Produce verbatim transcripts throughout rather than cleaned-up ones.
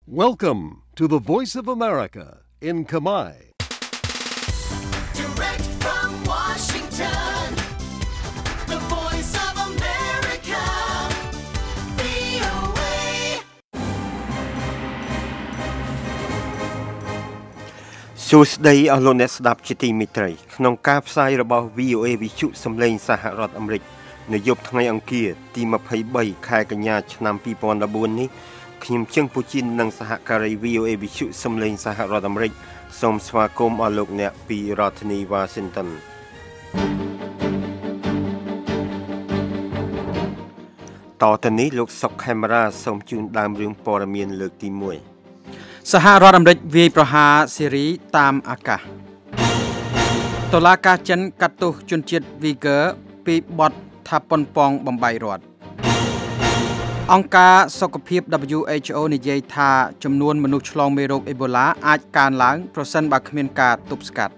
Welcome to the Voice of America in Khmer. Direct from Washington, the Voice of America, វី អូ เอសួស្តីអស់លោកអ្នកស្ដាប់ជាទីមេត្រីក្នុងការផ្សាយរបស់ វី អូ เอ វិទ្យុសំឡេងសហរដ្ឋអាមេរិកនៅយប់ថ្ងៃអង្គារទីยี่สิบสามខែកញ្ញាឆ្នាំยี่สิบสิบสี่នេះខ្ញុំជឹងពូជីននិងសហការី វី អូ เอ វិទ្យុសំឡេងសហរដ្ឋអាមេរិកសូមស្វាគមន៍អស់លោកអ្នកពីរដ្ឋធានី Washington តទៅនេះលោកសុកខេមរាសូមជូនដើមរឿងព័ត៌មានលើកទីមួយសហរដ្ឋអាមេរិកវាយប្រហារសេរីតាមអាកាសតុលាការចិនកាត់ទោសជនជាតិវីហ្គើពីបទថាប៉ុនប៉ងបំបីរដ្ឋអង្គការសុខភាព ដប៊្យូ អេច អូ និយាយថាចំនួនមនុស្សឆ្លងមេរោគអេបូឡាអាចកើនឡើងប្រសិនបើគ្មានការទប់ស្កាត់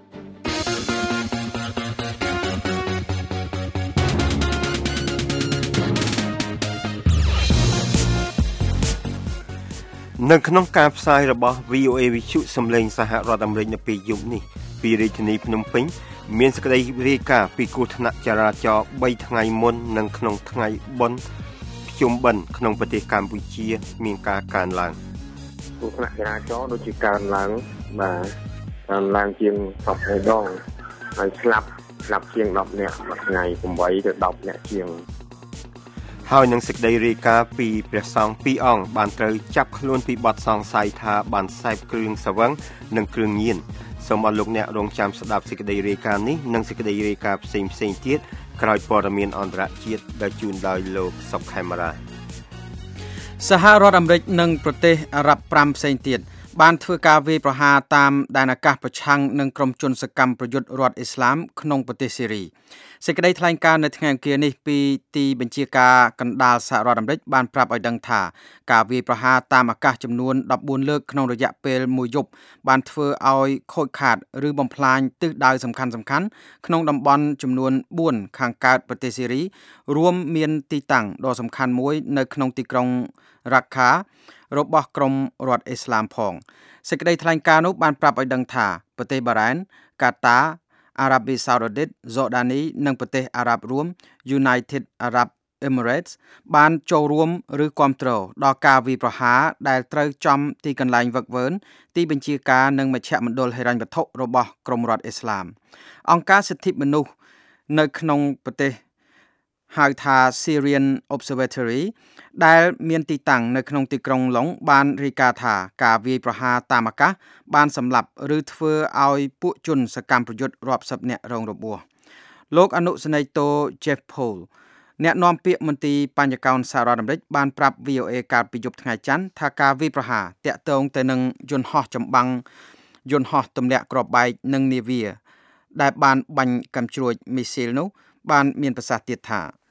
នៅក្នុងការផ្សាយរបស់ វី អូ เอ វិទ្យុសំឡេងសហរដ្ឋអាមេរិកនៅពេលយប់នេះពីរាជធានីភ្នំពេញមានសេចក្តីរាយការណ៍ពីគ្រោះថ្នាក់ចរាចរណ៍បីថ្ងៃមុននិងក្នុងថ្ងៃបុណ្យភ្ជុំបិណ្ឌក្នុងប្រទេសកម្ពុជាមានការកើនឡើងគ្រោះថ្នាក់ចរាចរណ៍ដូចជាកើនឡើងបាទកើនឡើងជាងសពហើយដងហើយស្លាប់ស្លាប់ជាងដប់នាក់មួយថ្ងៃeightទៅដប់នាក់ជាងហើយនឹងសេចក្តីរាយការណ៍ពីព្រះសង្ឃពីរអង្គបានត្រូវចាប់ខ្លួនពីបទសង្ស័យថាបានសេពគ្រឿងសង្វឹងនិងគ្រឿងញៀនសូមអរលោកអ្នករងចាំស្ដាប់សេចក្តីរាយការណ៍នេះនិងសេចក្តីរាយការណ៍ផ្សេងផ្សេងទៀតក្រោយព័ត៌មានអន្តរជាតិដែលជូនដោយលោកសុកខេមរាសហរដ្ឋអាមេរិកនិងប្រទេសអារ៉ាប់fiveផ្សេងទៀតបានធ្វើការវាយប្រហារតាមដែនអាកាសប្រឆាំងនឹងក្រុមជនសកម្មប្រយុទ្ធរដ្ឋអ៊ីស្លាមក្នុងប្រទេសសេរីសេចក្តីថ្លែងការណ៍នៅថ្ងៃអង្គារនេះពីទីបញ្ជាការកណ្ដាលសហរដ្ឋអាមេរិកបានប្រាប់ឲ្យដឹងថាការវាយប្រហារតាមអាកាសចំនួនfourteenលើកក្នុងរយៈពេលមួយយប់បានធ្វើឲ្យខូចខាតឬបំផ្លាញទិសដៅសំខាន់ៗក្នុងតំបន់ចំនួនfourខាងកើតប្រទេសសេរីរួមមានទីតាំងដ៏សំខាន់មួយនៅក្នុងទីក្រុងរ៉ាក់ខារបស់ក្រុមរដ្ឋអ៊ីស្លាមផងសេចក្តីថ្លែងការណ៍នោះបានប្រាប់ឲ្យដឹងថាប្រទេសបារ៉ែនកាតាអារ៉ាប៊ីសាអូឌីតហ្សូដានីនិងប្រទេសអារ៉ាប់រួម United Arab Emirates បានចូលរួមឬគាំទ្រដល់ការវាយប្រហារដែលត្រូវចំទីកន្លែងវឹកវើទីបញ្ជាការនិងមជ្ឈមណ្ឌលហិរញ្ញវត្ថុរបស់ក្រុមរដ្ឋអ៊ីស្លាមអង្គការសិទ្ធិមនុស្សនៅក្នុងប្រទេសហៅថា Syrian Observatory ដែលមានទីតាំងនៅក្នុងទីក្រុងឡុងបានរាយការណ៍ថាការវាយប្រហារតាមអាកាសបានសម្លាប់ឬធ្វើឲ្យពួកជនសកម្មប្រយុទ្ធរាប់សិបនាក់រងរបួសលោកអនុសេនីយ៍តូ Jeff Paul អ្នកនាំពាក្យមន្ទីរបញ្ញកោណសហរដ្ឋអាមេរិកបានប្រាប់ វី អូ เอ កាលពីយប់ថ្ងៃច័ន្ទថាការវាយប្រហារតាក់ទងទៅនឹងយន្តហោះចម្បាំងយន្តហោះទម្លាក់គ្រាប់បែកនិងនាវាដែលបានបាញ់កាំជ្រួចមីស៊ីលនោះបានមានប្រសាសន៍ទៀតថា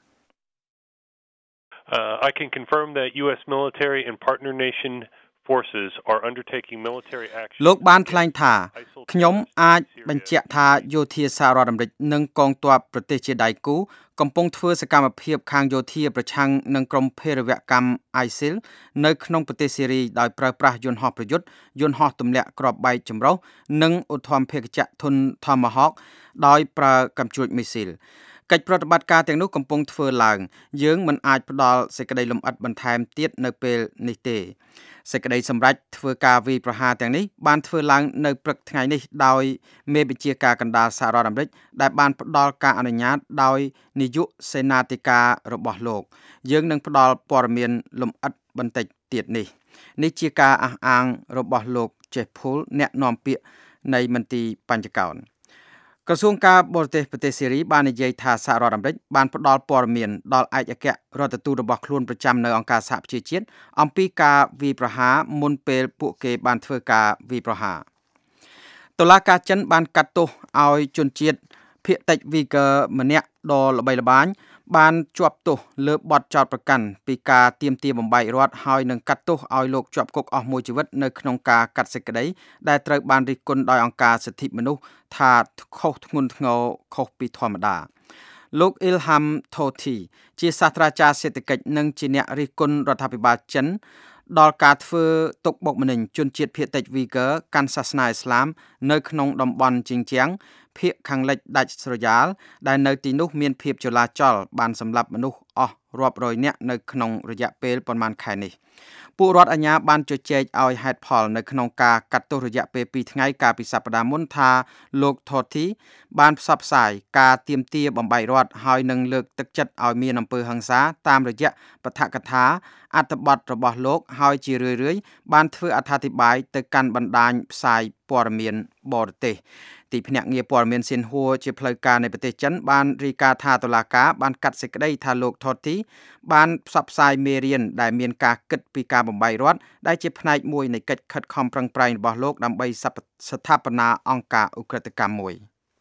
Uh, I can confirm that U S military and partner nation forces are undertaking military action លោកបានថ្លែងថាខ្ញុំអាចបញ្ជាក់ថាយោធាសហរដ្ឋអាមេរិកនិងកងទ័ពប្រទេសជាដៃគូកំពុងធ្វើសកម្មភាពខាងយោធាប្រឆាំងនឹងក្រុមភេរវកម្ម អាយស៊ីល នៅក្នុងប្រទេសសេរីដោយប្រើប្រាស់យន្តហោះប្រយុទ្ធយន្តហោះទម្លាក់គ្រាប់បែកចម្រុះនិងឧទ្ធម្ភាគចក្រធុន Tomahawk ដោយប្រើកាំជ្រួចមីស៊ីលកិច្ចប្រតិបត្តិការទាំងនោះកំពុងធ្វើឡើងយើងមិនអាចផ្ដល់សេចក្តីលម្អិតបន្ថែមទៀតនៅពេលនេះទេសេចក្តីសម្រេចធ្វើការវាយប្រហារទាំងនេះបានធ្វើឡើងនៅព្រឹកថ្ងៃនេះដោយមេបញ្ជាការកណ្ដាលសហរដ្ឋអាមេរិកដែលបានផ្ដល់ការអនុញ្ញាតដោយនាយកសេនាធិការរបស់លោកយើងនឹងផ្ដល់ព័ត៌មានលម្អិតបន្តិចទៀតនេះនេះជាការអះអាងរបស់លោក Jeff Paul អ្នកនាំពាក្យនៃមន្ទីរបញ្ញកោណក្រសួងការបរទេសប្រទេសសេរីបាននិយាយថាសហរដ្ឋអាមេរិកបានផ្ដល់ព័ត៌មានដល់ឯកអគ្គរដ្ឋទូតរបស់ខ្លួនប្រចាំនៅអង្គការសហប្រជាជាតិអំពីការវាយប្រហារមុនពេលពួកគេបានធ្វើការវាយប្រហារតុលាការចិនបានកាត់ទោសឲ្យជនជាតិភាគតិចវីហ្គើម្នាក់ដ៏ល្បីល្បាញបានជាប់ទោសលើបទចោទប្រកាន់ពីការទាមទារបំបែករដ្ឋហើយនឹងកាត់ទោសឲ្យលោកជាប់គុកអស់មួយជីវិតនៅក្នុងការកាត់សេចក្តីដែលត្រូវបានរិះគន់ដោយអង្គការសិទ្ធិមនុស្សថាខុសធ្ងន់ធ្ងរខុសពីធម្មតាលោក Ilham Tohti ជាសាស្ត្រាចារ្យសេដ្ឋកិច្ចនិងជាអ្នករិះគន់រដ្ឋាភិបាលចិនដល់ការធ្វើទុកបុកម្នេញជនជាតិភាគតិច Uyghur កាន់សាសនាឥស្លាមនៅក្នុងតំបន់ជីងជៀងភាគខាងលិចដាច់ស្រយាលដែលនៅទីនោះមានភាពចលាចលបានសម្លាប់មនុស្សអស់រាប់រយនាក់នៅក្នុងរយៈពេលប្រមាណខែនេះពួករដ្ឋអាជ្ញាបានជជែកឲ្យហេតុផលនៅក្នុងការកាត់ទោសរយៈពេលពីរថ្ងៃកាលពីសប្តាហ៍មុនថាលោក Thothi បានផ្សព្វផ្សាយការទាមទារបំបីរដ្ឋហើយនឹងលើកទឹកចិត្តឲ្យមានអំពើហិង្សាតាមរយៈបទកថាអត្ថបទរបស់លោកហើយជារឿយៗបានធ្វើអត្ថាធិប្បាយទៅកាន់បណ្ដាញផ្សាយព័ត៌មានបរទេសទីភ្នាក់ងារព័ត៌មានស៊ីនហួរជាផ្លូវការនៃប្រទេសចិនបានរាយការណ៍ថាតុលាការបានកាត់សេចក្តីថាលោក Thothi បានផ្សព្វផ្សាយមេរៀនដែលមានការគិតពីការបំបីរដ្ឋដែលជាផ្នែកមួយនៃកិច្ចខិតខំប្រឹងប្រែងរបស់លោកដើម្បីស្ថាបនាអង្គការឧក្រិដ្ឋកម្មមួយ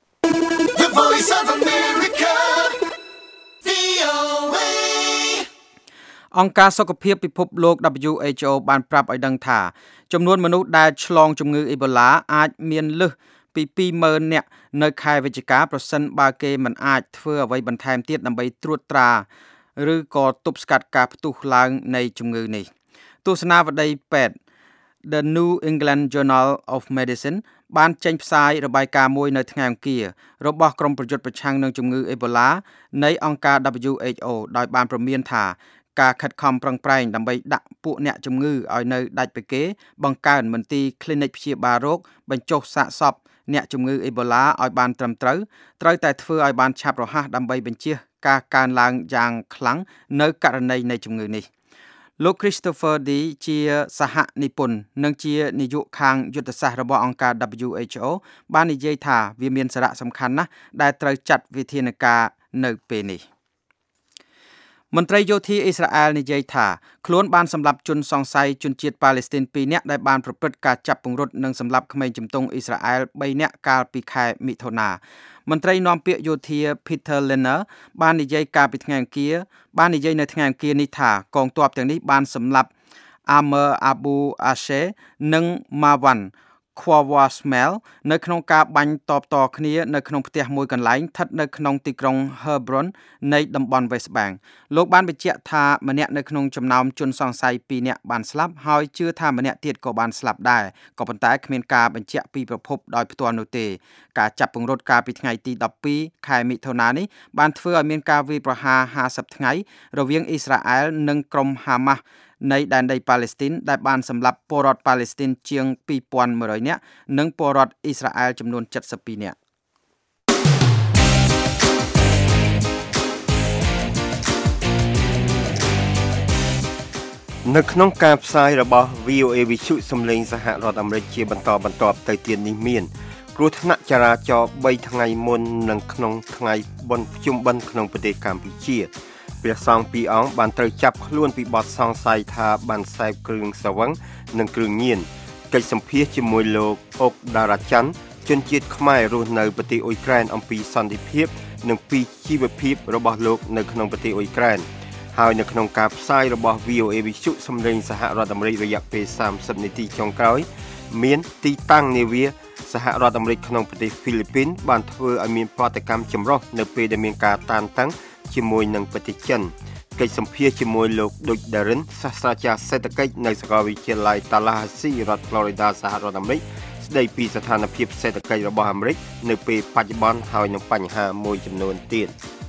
The Voice of America វី អូ เอអង្គការសុខភាពពិភពលោក W H O បានប្រាប់ឲ្យដឹងថាចំនួនមនុស្សដែលឆ្លងជំងឺអេបូឡាអាចមានលើសពី ពីរម៉ឺន នាក់នៅខែវិច្ឆិកាប្រសិនបើគេមិនអាចធ្វើអ្វីបន្ថែមទៀតដើម្បីត្រួតត្រាឬក៏ទប់ស្កាត់ការផ្ទុះឡើងនៃជំងឺនេះទស្សនាវដ្តីពេទ្យ The New England Journal of Medicine បានចេញផ្សាយរបាយការណ៍មួយនៅថ្ងៃអង្គាររបស់ក្រុមប្រយុទ្ធប្រឆាំងនឹងជំងឺអេបូឡានៃអង្គការ W H O ដោយបានព្រមានថាការខិតខំប្រឹងប្រែងដើម្បីដាក់ពួកអ្នកជំងឺឲ្យនៅដាច់ពីគេបង្កើនមន្ទីរ clinic ព្យាបាលរោគបញ្ចុះសាកសពអ្នកជំងឺអេបូឡាឲ្យបានត្រឹមត្រូវត្រូវតែធ្វើឲ្យបានឆាប់រហ័សដើម្បីបញ្ជៀសការកើនឡើងយ៉ាងខ្លាំងនៅករណីនៃជំងឺនេះលោក Christopher D ជាសហនិពន្ធនិងជានាយកខាងយុទ្ធសាស្ត្ររបស់អង្គការ W H O បាននិយាយថាវាមានសារៈសំខាន់ណាស់ដែលត្រូវចាត់វិធានការនៅពេលនេះមន្ត្រីយោធាអ៊ីស្រាអែលនិយាយថាខ្លួនបានសម្លាប់ជនសង្ស័យជនជាតិប៉ាឡេស្ទីនពីរនាក់ដែលបានប្រព្រឹត្តការចាប់ពង្រត់និងសម្លាប់ក្មេងជំទង់អ៊ីស្រាអែលបីនាក់កាលពីខែមិថុនាមន្ត្រីនាំពាក្យយោធា Peter Lerner បាននិយាយកាលពីថ្ងៃអង្គារបាននិយាយនៅថ្ងៃអង្គារនេះថាកងទ័ពទាំងនេះបានសម្លាប់ Amer Abu Ashe និង Marwan Khawasmel នៅក្នុងការបាញ់តបតគ្នានៅក្នុងផ្ទះមួយកន្លែងស្ថិតនៅក្នុងទីក្រុង Hebron នៃតំបន់ West Bank លោកបានបញ្ជាក់ថាម្នាក់នៅក្នុងចំណោមជនសង្ស័យពីរនាក់បានស្លាប់ហើយជឿថាម្នាក់ទៀតក៏បានស្លាប់ដែរក៏ប៉ុន្តែគ្មានការបញ្ជាក់ពីប្រភពដោយផ្ទាល់នោះទេការចាប់ពង្រត់កាលពីថ្ងៃទីដប់ពីរខែមិថុនានេះបានធ្វើឲ្យមានការវាយប្រហារห้าសិបថ្ងៃរវាងអ៊ីស្រាអែលនិងក្រុមហាម៉ាស់នៃដែនដីប៉ាឡេស្ទីនដែលបានសម្លាប់ពលរដ្ឋប៉ាឡេស្ទីនជាងពីរពាន់មួយរយនាក់និងពលរដ្ឋអ៊ីស្រាអែលចំនួនเจ็ดสิบពីរនាក់នៅក្នុងការផ្សាយរបស់ V O A វិទ្យុសំឡេងសហរដ្ឋអាមេរិកជាបន្តបន្ទាប់ទៅទៀតនេះមានគ្រោះថ្នាក់ចរាចរណ៍បីថ្ងៃមុននិងក្នុងថ្ងៃបុណ្យភ្ជុំបិណ្ឌក្នុងប្រទេសកម្ពុជាព្រះសង្ឃពីរអង្គបានត្រូវចាប់ខ្លួនពីបទសង្ស័យថាបានសេពគ្រឿងស្រវឹងនិងគ្រឿងញៀនកិច្ចសម្ភាសជាមួយលោកអុកដារ៉ាច័ន្ទជនជាតិខ្មែររស់នៅប្រទេសអ៊ុយក្រែនអំពីសន្តិភាពនិងពីជីវភាពរបស់លោកនៅក្នុងប្រទេសអ៊ុយក្រែនហើយនៅក្នុងការផ្សាយរបស់ V O A វិទ្យុសំឡេងសហរដ្ឋអាមេរិករយៈពេលសាមសិបនាទីចុងក្រោយមានទីតាំងនាវាសហរដ្ឋអាមេរិកក្នុងប្រទេសហ្វីលីពីនបានធ្វើឲ្យមានប្រតិកម្មចម្រុះនៅពេលដែលមានការតានតឹងជាមួយនឹងប្រទេសចិនកិច្ចសម្ភាសជាមួយលោកឌុចដារិនសាស្ត្រាចារ្យសេដ្ឋកិច្ចនៅសាកលវិទ្យាល័យ Tallahassee រដ្ឋ Florida សហរដ្ឋអាមេរិកស្ដីពីស្ថានភាពសេដ្ឋកិច្ចរបស់អាមេរិកនៅពេលបច្ចុប្បន្នហើយនឹងបញ្ហាមួយចំនួនទៀត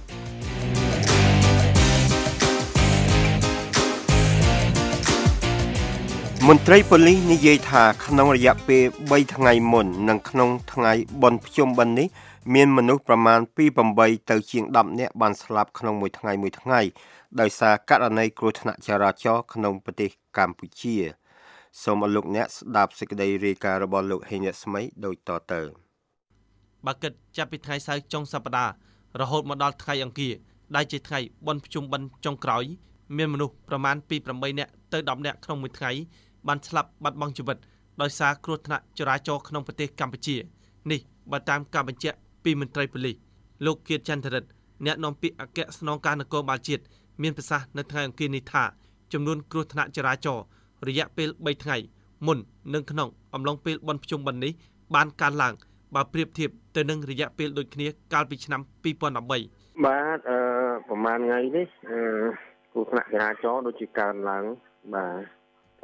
មន្ត្រីប៉ូលីសនិយាយថាក្នុងរយៈពេលបីថ្ងៃមុននិងក្នុងថ្ងៃបុណ្យភ្ជុំបិណ្ឌនេះមានមនុស្សប្រមាណពីប្រាំបីទៅជាងដប់នាក់បានស្លាប់ក្នុងមួយថ្ងៃមួយថ្ងៃដោយសារករណីគ្រោះថ្នាក់ចរាចរណ៍ក្នុងប្រទេសកម្ពុជាសូមអរលោកអ្នកស្ដាប់សេចក្តីរាយការណ៍របស់លោកហេងរស្មីដូចតទៅបើគិតចាប់ពីថ្ងៃសៅរ៍ចុងសប្តាហ៍រហូតមកដល់ថ្ងៃអង្គារដែលជាថ្ងៃបុណ្យភ្ជុំបិណ្ឌចុងក្រោយមានមនុស្សប្រមាណពីប្រាំបីនាក់ទៅដប់នាក់ក្នុងមួយថ្ងៃបានស្លាប់បាត់បង់ជីវិតដោយសារគ្រោះថ្នាក់ចរាចរណ៍ក្នុងប្រទេសកម្ពុជានេះបើតាមការបញ្ជាក់ពីមន្ត្រីប៉ូលីសលោកគៀតចន្ទរិទ្ធអ្នកនាំពាក្យអគ្គស្នងការនគរបាលជាតិមានប្រសាសន៍នៅថ្ងៃអង្គារនេះថាចំនួនគ្រោះថ្នាក់ចរាចរណ៍រយៈពេលបីថ្ងៃមុននិងក្នុងអំឡុងពេលបុណ្យភ្ជុំបិណ្ឌនេះបានកើនឡើងបើប្រៀបធៀបទៅនឹងរយៈពេលដូចគ្នាកាលពីឆ្នាំពីរពាន់ដប់បីបាទអឺប្រហែលថ្ងៃនេះអឺគ្រោះថ្នាក់ចរាចរណ៍ដូចជាកើនឡើងបាទ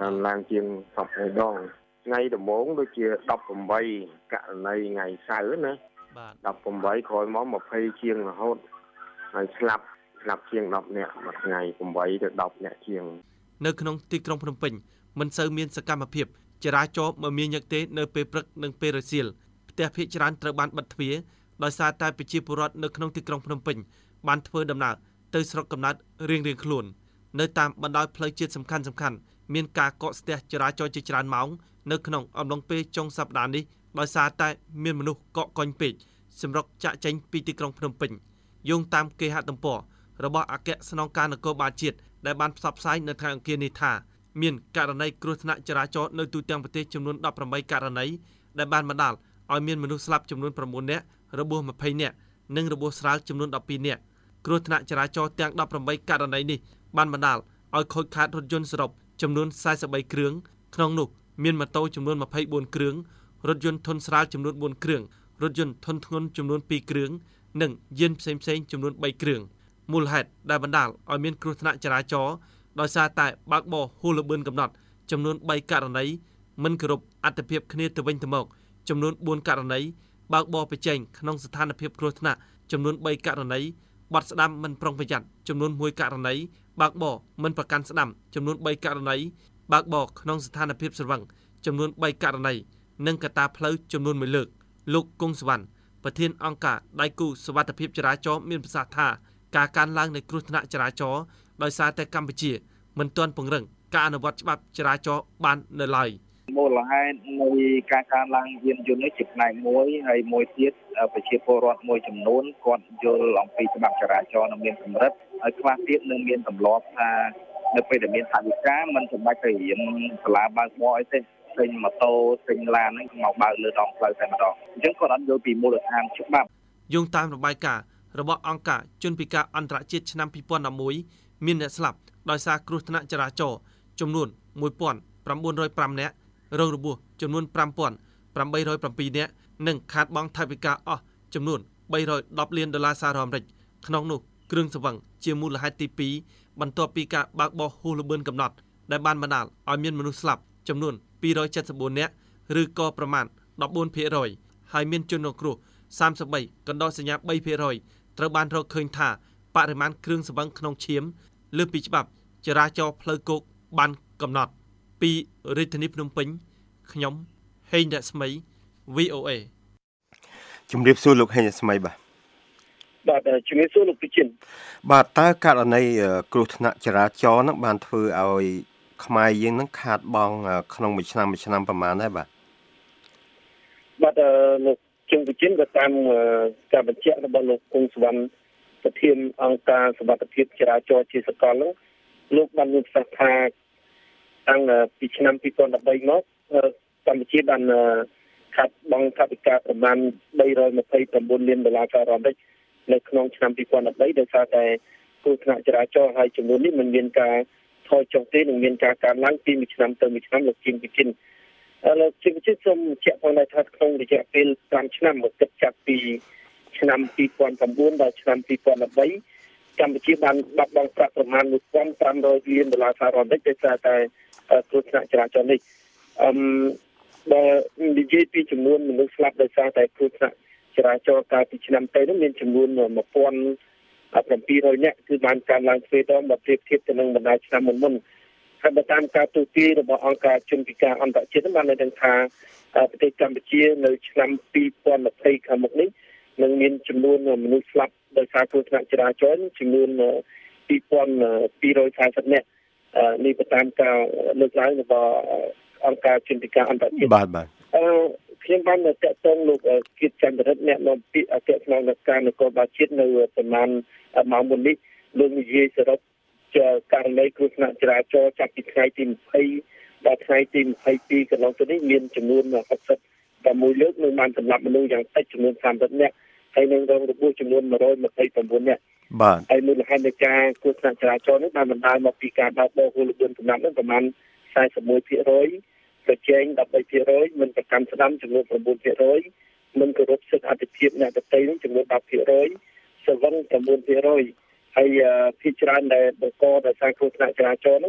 កើនឡើងជាងសពហើយដងថ្ងៃដំបូងដូចជាដប់ប្រាំបីករណីថ្ងៃសៅរ៍ណាបាទដប់ប្រាំបីក្រោយមកยี่สิบជាងរហូតហើយស្លាប់ស្លាប់ជាងដប់នាក់មួយថ្ងៃប្រាំបីទៅដប់នាក់ជាងនៅក្នុងទីក្រុងភ្នំពេញមិនសូវមានសកម្មភាពចរាចរណ៍មមាញឹកទេនៅពេលព្រឹកនិងពេលរសៀលផ្ទះភាគច្រើនត្រូវបានបិទទ្វារដោយសារតែប្រជាពលរដ្ឋនៅក្នុងទីក្រុងភ្នំពេញបានធ្វើដំណើរទៅស្រុកកំណើតរៀងៗខ្លួននៅតាមបណ្ដោយផ្លូវជាតិសំខាន់ៗមានការកកស្ទះចរាចរណ៍ជាច្រើនម៉ោងនៅក្នុងអំឡុងពេលចុងសប្តាហ៍នេះដោយសារតែមានមនុស្សកកកុញពេកសម្រុកចាក់ចេញពីទីក្រុងភ្នំពេញយោងតាមគេហទំព័ររបស់អគ្គស្នងការនគរបាលជាតិដែលបានផ្សព្វផ្សាយនៅថ្ងៃអង្គារនេះថាមានករណីគ្រោះថ្នាក់ចរាចរណ៍នៅទូទាំងប្រទេសចំនួនដប់ប្រាំបីករណីដែលបានបណ្ដាលឲ្យមានមនុស្សស្លាប់ចំនួនប្រាំបួននាក់របួសยี่สิบនាក់និងរបួសស្រាលចំនួនដប់ពីរនាក់គ្រោះថ្នាក់ចរាចរណ៍ទាំងដប់ប្រាំបីករណីនេះបានបណ្ដាលឲ្យខូចខាតរថយន្តសរុបចំនួនสี่สิบបីគ្រឿងក្នុងនោះមានម៉ូតូចំនួនยี่สิบสี่គ្រឿងរថយន្តធុនស្រាលចំនួនbốnគ្រឿងរថយន្តធុនធ្ងន់ចំនួនពីរគ្រឿងនិងយានផ្សេងៗចំនួនបីគ្រឿងមូលហេតុដែលបណ្ដាលឲ្យមានគ្រោះថ្នាក់ចរាចរណ៍ដោយសារតែបើកបរហួសល្បឿនកំណត់ចំនួនបីករណីមិនគោរពអត្ថិភាពគ្នាទៅវិញទៅមកចំនួនbốnករណីបើកបរប្រជែងក្នុងស្ថានភាពគ្រោះថ្នាក់ចំនួនបីករណីបាត់ស្ដាំមិនប្រុងប្រយ័ត្នចំនួនមួយករណីបើកបរមិនប្រកាន់ស្ដាំចំនួនបីករណីបើកបរក្នុងស្ថានភាពស្រវឹងចំនួនបីករណីនិងកត្តាផ្លូវចំនួនមួយលើកលោកគង់សវណ្ណប្រធានអង្គការដៃគូសុវត្ថិភាពចរាចរណ៍មានប្រសាសន៍ថាការកើនឡើងនៃគ្រោះថ្នាក់ចរាចរណ៍ដោយសារតែកម្ពុជាមិនទាន់ពង្រឹងការអនុវត្តច្បាប់ចរាចរណ៍បាននៅឡើយមូលហេតុនៃការកើនឡើងយានយន្តនេះជាផ្នែកមួយហើយមួយទៀតប្រជាពលរដ្ឋមួយចំនួនគាត់យល់អំពីច្បាប់ចរាចរណ៍នៅមានកម្រិតហើយខ្លះទៀតនឹងមានទម្លាប់ថានៅពេលដែលមានថវិកាមិនចាំបាច់ទៅរៀនសាលាបើកបរអីទេទិញម៉ូតូទិញឡានហ្នឹងមកបើកលើដងផ្លូវតែម្ដងអញ្ចឹងគាត់អត់យល់ពីមូលដ្ឋានច្បាប់យោងតាមរបាយការណ៍របស់អង្គការជនពិការអន្តរជាតិឆ្នាំยี่สิบสิบเอ็ดមានអ្នកស្លាប់ដោយសារគ្រោះថ្នាក់ចរាចរណ៍ចំនួនmột nghìn chín trăm lẻ nămនាក់រងរបួសចំនួនfive thousand eight hundred sevenនាក់និងខាតបង់ថវិកាអស់ចំនួនthree hundred tenលានដុល្លារសហរដ្ឋអាមេរិកក្នុងនោះគ្រឿងស្រវឹងជាមូលហេតុទីtwoបន្ទាប់ពីការបើកបរហួសល្បឿនកំណត់ដែលបានបណ្ដាលឲ្យមានមនុស្សស្លាប់ចំនួនtwo hundred seventy-fourនាក់ឬក៏ប្រមាណfourteen percent ហើយមានជនរងគ្រោះthirty-threeកណ្ដោសញ្ញាthree percent ត្រូវបានរកឃើញថាបរិមាណគ្រឿងស្រវឹងក្នុងឈាមលើសពីច្បាប់ចរាចរណ៍ផ្លូវគោកបានកំណត់ពីរាជធានីភ្នំពេញខ្ញុំហេងរស្មី V O A ជំរាបសួរលោកហេងរស្មីបាទបាទជំរាបសួរលោកពិចិនបាទតើករណីគ្រោះថ្នាក់ចរាចរណ៍ហ្នឹងបានធ្វើឲ្យខ្មែរយើងហ្នឹងខាតបង់ក្នុងមួយឆ្នាំមួយឆ្នាំប្រហែលដែរបាទបាទលោកជំពិចិនក៏តាមការបញ្ជាក់របស់លោកគង់សវណ្ណប្រធានអង្គការសុវត្ថិភាពចរាចរណ៍ជាសកលហ្នឹងលោកបានមានប្រសាសន៍ថាតាំងពីឆ្នាំtwo thousand thirteenមកកម្ពុជាបានខាត់បង់ថវិកាប្រមាណthree hundred twenty-nineលានដុល្លារសហរដ្ឋអាមេរិកនៅក្នុងឆ្នាំtwo thousand thirteenដោយសារតែគ្រោះថ្នាក់ចរាចរណ៍ហើយចំនួននេះមិនមានការថយចុះទេនិងមានការកើនឡើងពីមួយឆ្នាំទៅមួយឆ្នាំលោកជាងពីជិនលោកជាងពីជិនសូមបញ្ជាក់ផងដែរថាក្នុងរយៈពេលfiveឆ្នាំមកគិតចាប់ពីឆ្នាំtwo thousand nineដល់ឆ្នាំtwo thousand thirteenកម្ពុជាបានបាត់បង់ប្រាក់ប្រមាណone thousand five hundredលានដុល្លារសហរដ្ឋអាមេរិកដោយសារតែគ្រោះថ្នាក់ចរាចរណ៍នេះអឺដែលនិយាយពីចំនួនមនុស្សស្លាប់ដោយសារតែគ្រោះថ្នាក់ចរាចរណ៍កាលពីឆ្នាំទៅនោះមានចំនួនone thousand seven hundredនាក់គឺបានកើនឡើងទ្វេដងបើប្រៀបធៀបទៅនឹងបណ្ដាឆ្នាំមុនមុនហើយបើតាមការទូទាយរបស់អង្គការជនពិការអន្តរជាតិបានឲ្យដឹងថាប្រទេសកម្ពុជានៅឆ្នាំtwo thousand twentyខាងមុខនេះនឹងមានចំនួនមនុស្សស្លាប់ដោយសារគ្រោះថ្នាក់ចរាចរណ៍ចំនួនtwo thousand two hundred fortyនាក់នេះទៅតាមការលើកឡើងរបស់អង្គការជនពិការអន្តរជាតិបាទបាទអឺខ្ញុំបានតកតងលោកគៀតចន្ទរិទ្ធអ្នកនាំពាក្យអគ្គស្នងការនគរបាលជាតិនៅប្រមាណម៉ោងមុននេះលោកនិយាយសរុបជាករណីគ្រោះថ្នាក់ចរាចរណ៍ចាប់ពីថ្ងៃទីtwentyដល់ថ្ងៃទីtwenty-twoកន្លងទៅនេះមានចំនួនsixty-sixលើកនិងបានសម្លាប់មនុស្សយ៉ាងតិចចំនួនthirtyនាក់ហើយនឹងរងរបួសចំនួនone hundred twenty-nineនាក់បាទហើយមូលហេតុនៃការគ្រោះថ្នាក់ចរាចរណ៍នេះបានបណ្ដាលមកពីការបើកបរហួសល្បឿនកំណត់នោះប្រមាណforty-one percentប្រជែងthirteen percentមិនប្រកាន់ស្ដាំចំនួនnine percentមិនគោរពសិទ្ធិអធិភាពអ្នកដទៃនោះចំនួនten percentសវឹងnine percentហើយភាគច្រើនដែលបង្កដោយសារគ្រោះថ្នាក់ចរាចរណ៍នោះ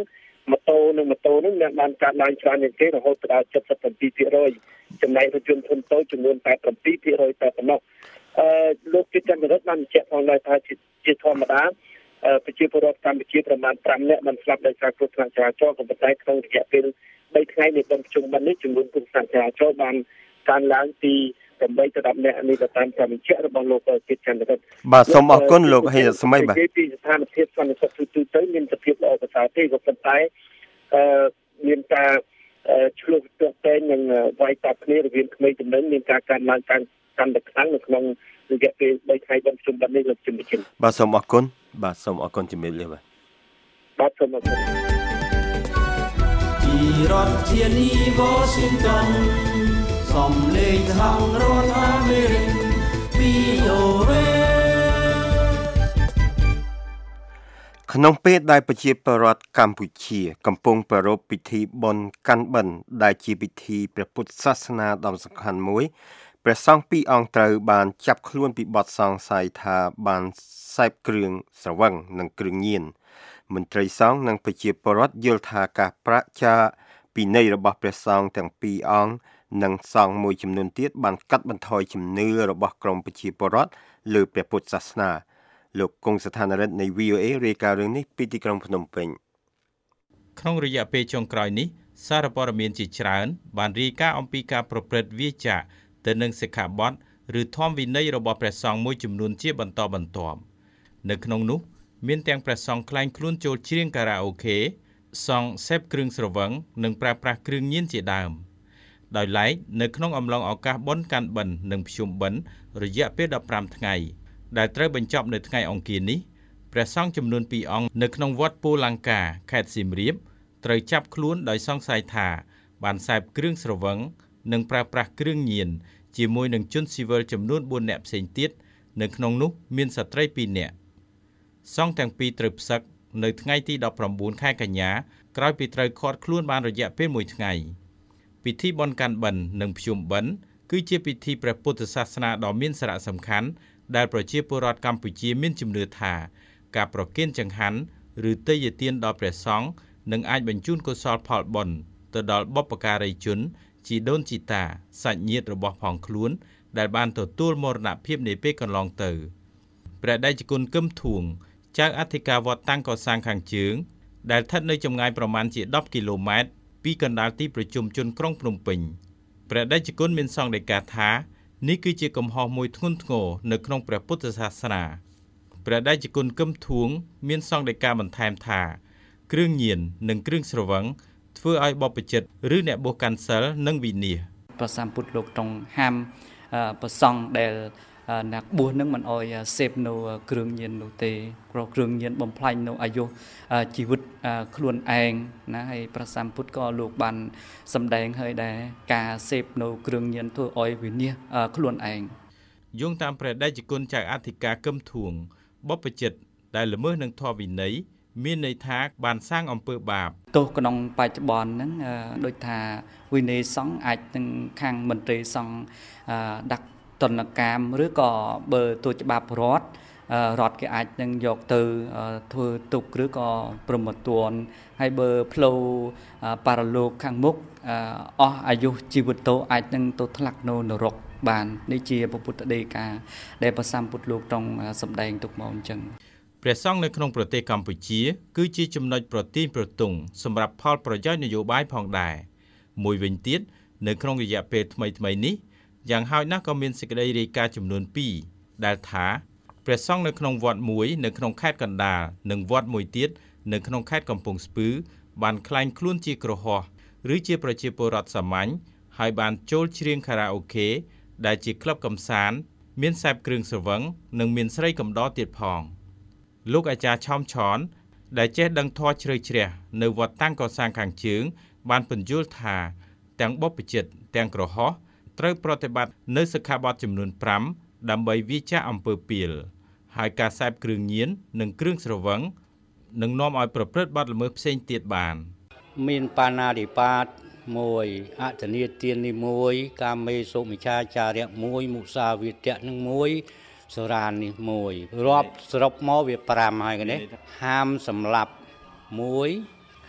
ម៉ូតូនិងម៉ូតូហ្នឹងមានបានកើតឡើងច្រើនជាងគេរហូតដល់ เจ็ดสิบเจ็ด ភាគរយ ចំណែករថយន្តធុនតូចចំនួន แปดสิบเจ็ด ភាគរយ តែប៉ុណ្ណោះអឺលោកជិតចន្ទរិទ្ធបានបញ្ជាក់ផងដែរថាជាធម្មតាប្រជាពលរដ្ឋកម្ពុជាប្រមាណ five នាក់បានស្លាប់ដោយសារគ្រោះថ្នាក់ចរាចរណ៍ក៏ប៉ុន្តែក្នុងរយៈពេលthreeថ្ងៃនៃបុណ្យប្រជុំបិណ្ឌនេះចំនួនគ្រោះថ្នាក់ចរាចរណ៍បានកើនឡើងពីeightទៅtenនាក់នេះទៅតាមការបញ្ជាក់របស់លោកជិតចន្ទរិទ្ធបាទសូមអរគុណលោកហេតុសម័យបាទពីស្ថានភាពសន្តិសុខទូទៅមានសភាពល្អប្រសើរទេក៏ប៉ុន្តែអឺមានការឆ្លុះទាក់ទែងនឹងវាយតប់គ្នារវាងក្មេងជំនាន់មានការកើនឡើងកាន់កាន់តែខ្លាំងនៅក្នុងរយៈពេលthreeថ្ងៃបុណ្យប្រជុំបិណ្ឌនេះលោកជំរាបជូនបាទសូមអរគុណបាទសូមអរគុណជំរាបលាបាទបាទសូមអរគុណពីរដ្ឋធានី Washington សំឡេងខាងរដ្ឋអាមេរិក វី អូ เอក្នុងពេលដែលប្រជាពលរដ្ឋកម្ពុជាកំពុងប្រារព្ធពិធីបុណ្យកាន់បិណ្ឌដែលជាពិធីព្រះពុទ្ធសាសនាដ៏សំខាន់មួយព្រះសង្ឃពីរអង្គត្រូវបានចាប់ខ្លួនពីបទសង្ស័យថាបានសេពគ្រឿងស្រវឹងនិងគ្រឿងញៀនមន្ត្រីសង្ឃនិងប្រជាពលរដ្ឋយល់ថាការប្រាចាពិន័យរបស់ព្រះសង្ឃទាំងពីរអង្គនិងសង្ឃមួយចំនួនទៀតបានកាត់បន្ថយជំនឿរបស់ក្រុមប្រជាពលរដ្ឋលើព្រះពុទ្ធសាសនាលោកគង់ស្ថានរិទ្ធនៃ វី អូ เอ រាយការណ៍រឿងនេះពីទីក្រុងភ្នំពេញក្នុងរយៈពេលចុងក្រោយនេះសារព័ត៌មានជាច្រើនបានរាយការណ៍អំពីការប្រព្រឹត្តវាចាកទៅនឹងសិក្ខាបទឬធម្មវិន័យរបស់ព្រះសង្ឃមួយចំនួនជាបន្តបន្ទាប់នៅក្នុងនោះមានទាំងព្រះសង្ឃក្លែងខ្លួនចូលច្រៀងខារ៉ាអូខេសង្ឃសេពគ្រឿងស្រវឹងនិងប្រើប្រាស់គ្រឿងញៀនជាដើមដោយឡែកនៅក្នុងអំឡុងឱកាសបុណ្យកាន់បិណ្ឌនិងភ្ជុំបិណ្ឌរយៈពេលfifteenថ្ងៃដែលត្រូវបញ្ចប់នៅថ្ងៃអង្គារនេះព្រះសង្ឃចំនួនtwoអង្គនៅក្នុងវត្តពូលង្កាខេត្តសៀមរាបត្រូវចាប់ខ្លួនដោយសង្ស័យថាបានសេពគ្រឿងស្រវឹងនិងប្រើប្រាស់គ្រឿងញៀនជាមួយនឹងជនស៊ីវិលចំនួនfourនាក់ផ្សេងទៀតនៅក្នុងនោះមានស្ត្រីtwoនាក់សង្ឃទាំងពីរត្រូវផ្សឹកនៅថ្ងៃទីnineteenខែកញ្ញាក្រោយពីត្រូវឃាត់ខ្លួនបានរយៈពេលoneថ្ងៃពិធីបុណ្យកាន់បិណ្ឌនិងភ្ជុំបិណ្ឌគឺជាពិធីព្រះពុទ្ធសាសនាដ៏មានសារៈសំខាន់ដែលប្រជាពលរដ្ឋកម្ពុជាមានជំនឿថាការប្រគេនចង្ហាន់ឬទេយ្យទានដល់ព្រះសង្ឃនឹងអាចបញ្ជូនកុសលផលបុណ្យទៅដល់បុព្វការីជនជីដូនជីតាសាច់ញាតិរបស់ផងខ្លួនដែលបានទទួលមរណភាពនាពេលកន្លងទៅព្រះតេជគុណគឹមធួងចៅអធិការវត្តតាំងកសាងខាងជើងដែលស្ថិតនៅចម្ងាយប្រមាណជាtenគីឡូម៉ែត្រពីកណ្ដាលទីប្រជុំជនក្រុងភ្នំពេញព្រះតេជគុណមានសង្ឃដីកាថានេះគឺជាកំហុសមួយធ្ងន់ធ្ងរនៅក្នុងព្រះពុទ្ធសាសនាព្រះតេជគុណគឹមធួងមានសង្ឃដីកាបន្ថែមថាគ្រឿងញៀននិងគ្រឿងស្រវឹងធ្វើឲ្យបព្វជិតឬអ្នកបួសកាន់សិលនិងវិនាសព្រះសម្ពុទ្ធលោកត្រង់ហាមប្រសង់ដែលអ្នកបួសនឹងមិនអោយសេពនៅគ្រឿងញៀននោះទេព្រោះគ្រឿងញៀនបំផ្លាញនៅអាយុជីវិតខ្លួនឯងណាហើយព្រះសម្ពុទ្ធក៏លោកបានសម្ដែងហើយដែរការសេពនៅគ្រឿងញៀនធ្វើឲ្យវិនាសខ្លួនឯងយោងតាមព្រះតេជគុណចៅអធិការគឹមធួងបព្វជិតដែលល្មើសនឹងធម៌វិន័យមានន័យថាបានសាងអំពើបាបទោះក្នុងបច្ចុប្បន្នហ្នឹងដូចថាវិន័យសង្ឃអាចនឹងខាងមន្ត្រីសង្ឃដាក់ទណ្ឌកម្មឬក៏បើទោះច្បាប់រដ្ឋរដ្ឋគេអាចនឹងយកទៅធ្វើទុកឬក៏ប្រមទ័នហើយបើផ្លូវបរលោកខាងមុខអស់អាយុជីវិតទៅអាចនឹងទៅថ្នាក់នៅនរកបាននេះជាពុទ្ធដីកាដែលព្រះសម្ពុទ្ធលោកត្រង់សម្ដែងទុកមកអញ្ចឹងព្រះសង្ឃនៅក្នុងប្រទេសកម្ពុជាគឺជាចំណុចប្រទីនប្រទង់សម្រាប់ផលប្រយោជន៍នយោបាយផងដែរមួយវិញទៀតនៅក្នុងរយៈពេលថ្មីៗនេះយ៉ាងហោចណាស់ក៏មានសេចក្តីរាយការណ៍ចំនួនtwoដែលថាព្រះសង្ឃនៅក្នុងវត្តមួយនៅក្នុងខេត្តកណ្ដាលនិងវត្តមួយទៀតនៅក្នុងខេត្តកំពង់ស្ពឺបានក្លែងខ្លួនជាគ្រហស្ថឬជាប្រជាពលរដ្ឋសាមញ្ញហើយបានចូលច្រៀងខារ៉ាអូខេដែលជាក្លឹបកម្សាន្តមានសេពគ្រឿងស្រវឹងនិងមានស្រីកំដរទៀតផងលោកអាចារ្យឆោមឆនដែលចេះដឹងធម៌ជ្រៅជ្រះនៅវត្តតាំងកសាងខាងជើងបានពន្យល់ថាទាំងបព្វជិតទាំងក្រហស្ថត្រូវប្រតិបត្តិនៅសិក្ខាបទចំនួនfiveដើម្បីវាចាកអំពើពាលហើយការសេពគ្រឿងញៀននិងគ្រឿងស្រវឹងនឹងនាំឲ្យប្រព្រឹត្តបទល្មើសផ្សេងទៀតបានមានបាណាតិបាតមួយអតនីទាននេះមួយកាមេសុមិច្ឆាចារៈមួយមុសាវាទៈនឹងមួយសុរានេះមួយរាប់សរុបមកវាfiveហើយនេះហាមសម្លាប់មួយហ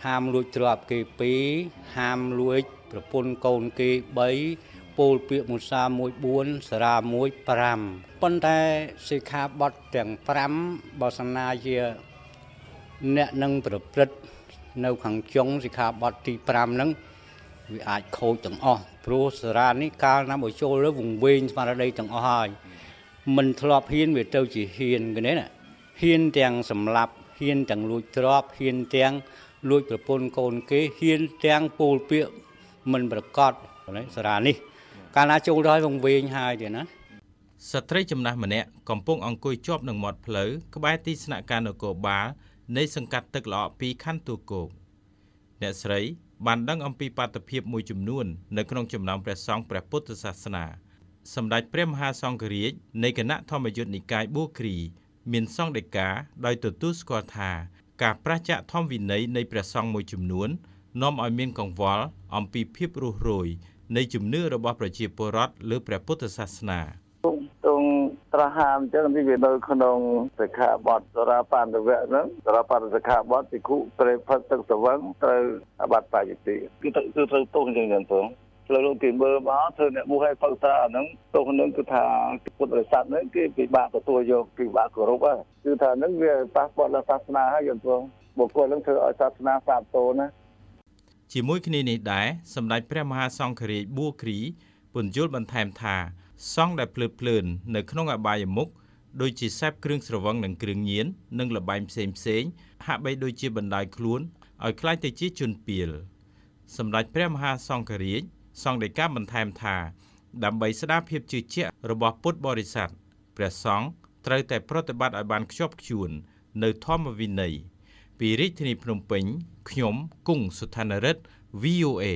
ហាមលួចទ្រព្យគេពីរហាមលួចប្រពន្ធកូនគេបីពោលពាក្យមុសាមួយបួនសារាមួយប្រាំប៉ុន្តែសិក្ខាបទទាំងប្រាំបើសិនណាជាអ្នកនឹងប្រព្រឹត្តនៅខាងចុងសិក្ខាបទទីប្រាំហ្នឹងវាអាចខូចទាំងអស់ព្រោះសារានេះកាលណាមកចូលលើវង្វេងស្មារតីទាំងអស់ហើយមិនធ្លាប់ហ៊ានវាទៅជាហ៊ានគេណាហ៊ានទាំងសម្លាប់ហ៊ានទាំងលួចទ្រព្យហ៊ានទាំងលួចប្រពន្ធកូនគេហ៊ានទាំងពោលពាក្យមិនប្រកបសារានេះកាលណាចូលដល់វង្វេងហើយទៀតណាស្ត្រីចំណាស់ម្នាក់កំពុងអង្គុយជាប់នឹងមាត់ផ្លូវក្បែរទីស្នាក់ការនគរបាលនៃសង្កាត់ទឹកល្អក់ពីរខណ្ឌទូគោកអ្នកស្រីបានដឹងអំពីបាតុភិបមួយចំនួននៅក្នុងចំណោមព្រះសង្ឃព្រះពុទ្ធសាសនាសម្ដេចព្រះមហាសង្ឃរាជនៃគណៈធម្មយុត្តនិកាយបួគ្រីមានសង្ឃដីកាដោយទទួលស្គាល់ថាការប្រឆាំងធម្មវិន័យនៃព្រះសង្ឃមួយចំនួននាំឲ្យមានកង្វល់អំពីភាពរស់រយនៃជំនឿរបស់ប្រជាពលរដ្ឋលើព្រះពុទ្ធសាសនាទងត្រហាមចឹងវានៅក្នុងសិក្ខាបទសារាបណ្ឌវៈហ្នឹងសារាបណ្ឌសិក្ខាបទភិក្ខុព្រៃផឹកទឹកស្វឹងត្រូវអាបត្តិបាយុតិគឺទៅគឺត្រូវទោសចឹងចឹងទៅផ្លូវលោកគេមើលមកធ្វើអ្នកបុះឲ្យផឹកស្រាហ្នឹងទោសហ្នឹងគឺថាពុទ្ធបរិស័ទហ្នឹងគេពិបាកទទួលយកពិបាកគោរពហើយគឺថាហ្នឹងវាប៉ះពាល់ដល់សាសនាហើយចឹងទៅបុគ្គលហ្នឹងធ្វើឲ្យសាសនាសាបសូន្យណាជាមួយគ្នានេះដែរសម្ដេចព្រះមហាសង្ឃរាជបួគ្រីពន្យល់បន្ថែមថាសង្ឃដែលភ្លើតភ្លើននៅក្នុងអបាយមុខដូចជាសេពគ្រឿងស្រវឹងនិងគ្រឿងញៀននិងលបែងផ្សេងផ្សេងហាក់បីដូចជាបណ្ដាលខ្លួនឲ្យក្លាយទៅជាជនពាលសម្ដេចព្រះមហាសង្ឃរាជសង្ឃដីកាបន្ថែមថាដើម្បីស្ដារភាពជឿជាក់របស់ពុទ្ធបរិស័ទព្រះសង្ឃត្រូវតែប្រតិបត្តិឲ្យបានខ្ជាប់ខ្ជួននៅធម្មវិន័យពីរាជធានីភ្នំពេញខ្ញុំគង់សុថានរិទ្ធ វី អូ เอ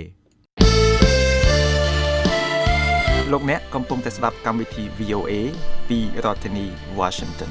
លោកអ្នកកំពុងតែស្ដាប់កម្មវិធី វី អូ เอ ពីរដ្ឋធានី Washington